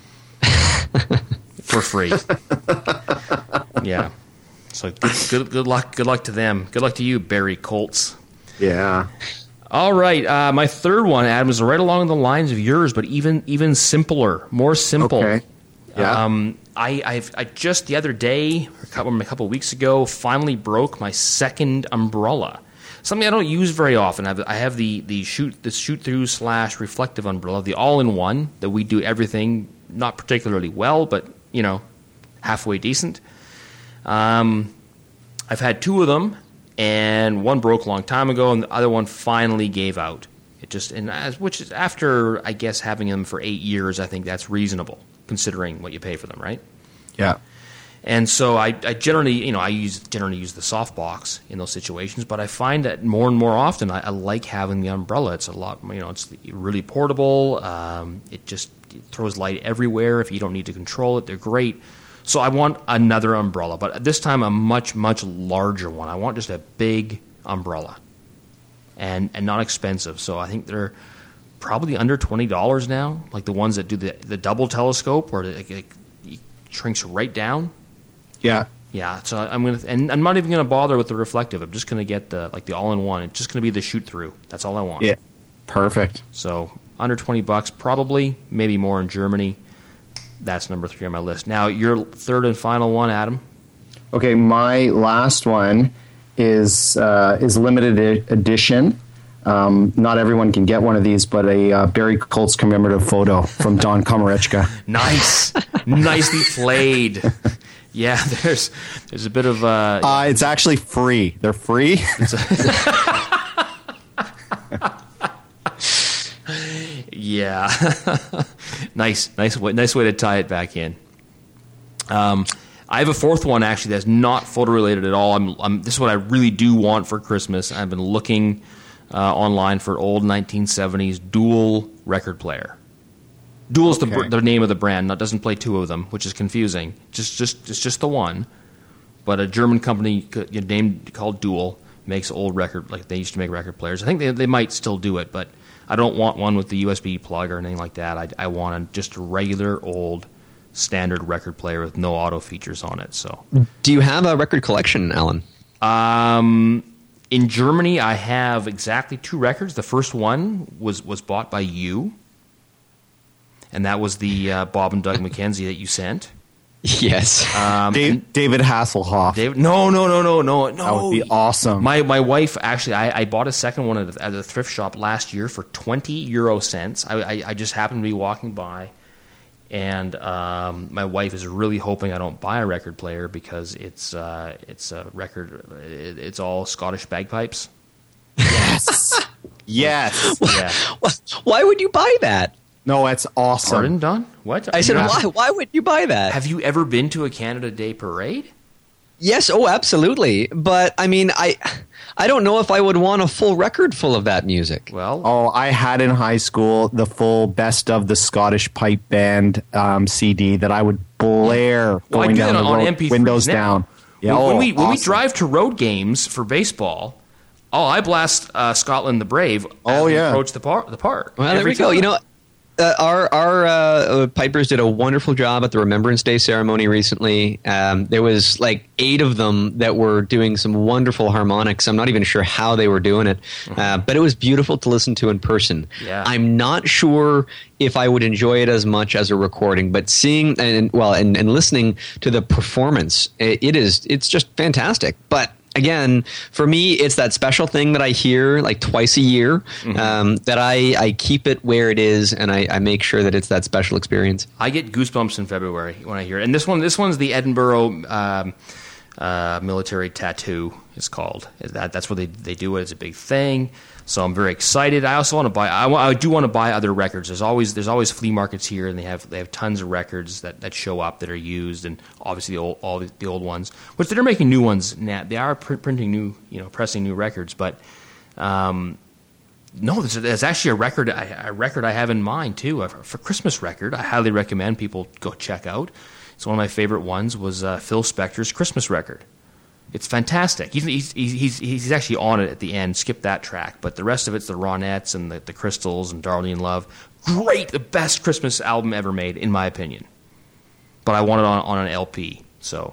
for free. Yeah. So good, good good luck good luck to them. Good luck to you, Barry Colts. Yeah. All right. Uh, my third one, Adam, is right along the lines of yours, but even even simpler, more simple. Okay. Yeah. Um, I I've, I just the other day, a couple a couple of weeks ago, finally broke my second umbrella. Something I don't use very often. I have, I have the the shoot the shoot through slash reflective umbrella, the all in one that we do everything not particularly well, but you know, halfway decent. Um, I've had two of them, and one broke a long time ago, and the other one finally gave out. It just, and as, which is after, I guess, having them for eight years, I think that's reasonable, considering what you pay for them, right? Yeah. And so I, I generally, you know, I use generally use the softbox in those situations, but I find that more and more often I, I like having the umbrella. It's a lot, you know, it's really portable. Um, it just it throws light everywhere. If you don't need to control it, they're great. So I want another umbrella, but this time a much, much larger one. I want just a big umbrella and and not expensive. So I think they're probably under twenty dollars now, like the ones that do the, the double telescope where it, it, it shrinks right down. Yeah. Yeah, so I'm going to, and I'm not even going to bother with the reflective. I'm just going to get the, like the all-in-one. It's just going to be the shoot through. That's all I want. Yeah. Perfect. So under twenty bucks, probably, maybe more in Germany. That's number three on my list. Now, your third and final one, Adam. Okay, my last one is uh, is limited edition. Um, not everyone can get one of these, but a uh, Barry Colts commemorative photo from Don Komarechka. Nice, nicely played. Yeah, there's there's a bit of. Uh, uh, it's actually free. They're free. Yeah, nice, nice way, nice way to tie it back in. Um, I have a fourth one actually that's not photo related at all. I'm, I'm, this is what I really do want for Christmas. I've been looking uh, online for old nineteen seventies dual record player. Dual is okay. the, the name of the brand. It doesn't play two of them, which is confusing. Just, just, it's just the one. but a German company named called Dual makes old record, like they used to make record players. I think they they might still do it, but I don't want one with the U S B plug or anything like that. I, I want a, just a regular old standard record player with no auto features on it. So, do you have a record collection, Alan? Um, in Germany, I have exactly two records. The first one was, was bought by you, and that was the uh, Bob and Doug McKenzie that you sent. Yes. Um, Dave, David Hasselhoff. David, no, no, no, no, no, no. That would be awesome. My my wife actually, I, I bought a second one at a, at a thrift shop last year for twenty euro cents. I, I, I just happened to be walking by, and um, my wife is really hoping I don't buy a record player because it's uh, it's a record. It, it's all Scottish bagpipes. Yes. Yes. Yeah. Why would you buy that? No, that's awesome. Pardon, Don? What? I said, You why? have- Why would you buy that? Have you ever been to a Canada Day parade? Yes, oh, absolutely. But I mean, I, I don't know if I would want a full record full of that music. Well, Oh, I had in high school the full Best of the Scottish Pipe Band um, C D that I would blare well, I going do down that the on road, M P threes windows now. down. Yeah, when, oh, when we when we awesome. drive to road games for baseball, oh, I blast uh, Scotland the Brave. As Oh, we yeah. approach the park. The park. Well, there Every we go. time. You know, uh, our our uh, pipers did a wonderful job at the Remembrance Day ceremony recently. Um, there was like eight of them that were doing some wonderful harmonics. I'm not even sure how they were doing it, uh, but it was beautiful to listen to in person. Yeah. I'm not sure if I would enjoy it as much as a recording, but seeing and well and, and listening to the performance, it, it is it's just fantastic. But again, for me, it's that special thing that I hear like twice a year, um, that I, I keep it where it is, and I, I make sure that it's that special experience. I get goosebumps in February when I hear it. And this one, this one's the Edinburgh um, uh, military tattoo. It's called that. That's where they they do it. It's a big thing. So I'm very excited. I also want to buy. I, wa- I do want to buy other records. There's always there's always flea markets here, and they have they have tons of records that, that show up that are used, and obviously the old, all the, the old ones. Which they're making new ones now. They are pr- printing new, you know, pressing new records. But um, no, there's, there's actually a record a record I have in mind too, a for Christmas record. I highly recommend people go check out. It's one of my favorite ones was uh, Phil Spector's Christmas record. It's fantastic. He's, he's he's he's actually on it at the end. Skip that track, but the rest of it's the Ronettes and the, the Crystals and Darlene Love. Great, the best Christmas album ever made, in my opinion. But I want it on, on an L P. So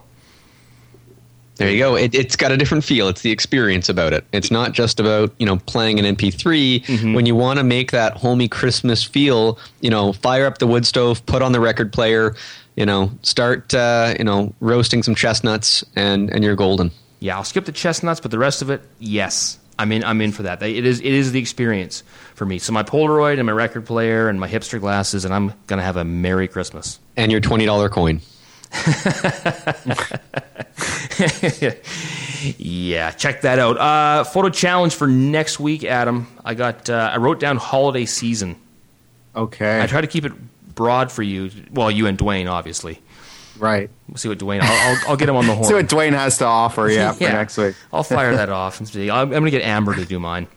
There you go. It, it's got a different feel. It's the experience about it. It's not just about, you know, playing an M P three. Mm-hmm. When you want to make that homey Christmas feel, you know, fire up the wood stove, put on the record player, you know, start, uh, you know, roasting some chestnuts, and, and you're golden. yeah, I'll skip the chestnuts, but the rest of it, yes, I'm in. I'm in for that. It is it is the experience for me. So my Polaroid and my record player and my hipster glasses, and I'm gonna have a Merry Christmas. And your twenty dollar coin. Yeah, check that out. Uh, photo challenge for next week, Adam. I got. Uh, I wrote down holiday season. Okay. I try to keep it broad for you. Well, you and Dwayne, obviously. Right. We'll see what Dwayne. I'll, I'll, I'll get him on the horn. See what Dwayne has to offer, yeah, for next week. I'll fire that off and see. I'm, I'm going to get Amber to do mine.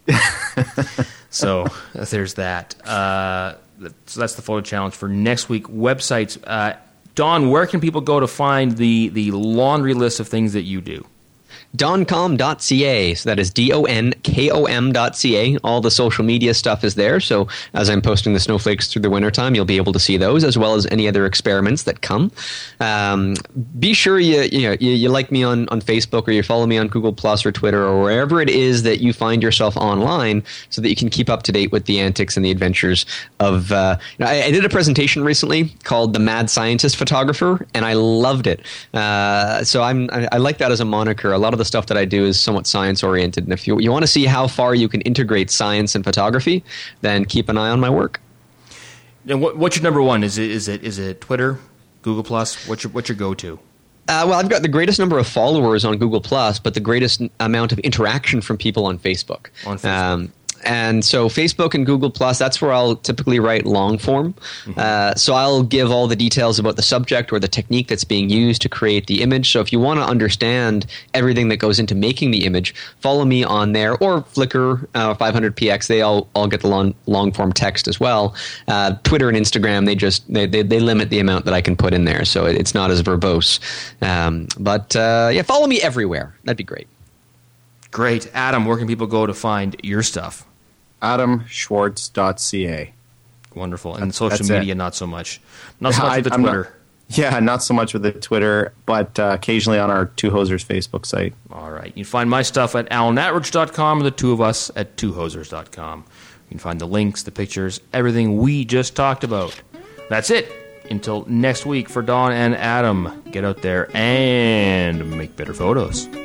So uh, there's that. Uh, so that's the photo challenge for next week. Websites. Uh, Don, where can people go to find the, the laundry list of things that you do? doncom dot c a. So that is D O N K O M dot C A. All the social media stuff is there. So as I'm posting the snowflakes through the wintertime, you'll be able to see those, as well as any other experiments that come. Um, be sure you, you, know, you you like me on, on Facebook, or you follow me on Google Plus or Twitter, or wherever it is that you find yourself online, so that you can keep up to date with the antics and the adventures of... Uh, you know, I, I did a presentation recently called The Mad Scientist Photographer, and I loved it. Uh, so I'm, I, I like that as a moniker. A lot of the stuff that I do is somewhat science-oriented, and if you, you want to see how far you can integrate science and photography, then keep an eye on my work. And what, what's your number one? Is it is it is it Twitter, Google Plus? What's your what's your go-to? Uh, well, I've got the greatest number of followers on Google Plus, but the greatest amount of interaction from people on Facebook. On Facebook. Um, and so Facebook and Google Plus, that's where I'll typically write long form. Mm-hmm. Uh, so I'll give all the details about the subject or the technique that's being used to create the image. So if you want to understand everything that goes into making the image, follow me on there, or Flickr, uh, five hundred P X. They all, all get the long, long form text as well. Uh, Twitter and Instagram, they just they, they, they limit the amount that I can put in there, so it, it's not as verbose. Um, but uh, yeah, follow me everywhere. That'd be great. Great. Adam, where can people go to find your stuff? adam schwartz dot c a. Wonderful. And That's, social that's media, it. not so much. Not so much I, with the I'm Twitter. Not, yeah, not so much with the Twitter, but uh, occasionally on our Two Hosers Facebook site. All right. You can find my stuff at alan atridge dot com or the two of us at two hosers dot com. You can find the links, the pictures, everything we just talked about. That's it. Until next week, for Don and Adam, get out there and make better photos.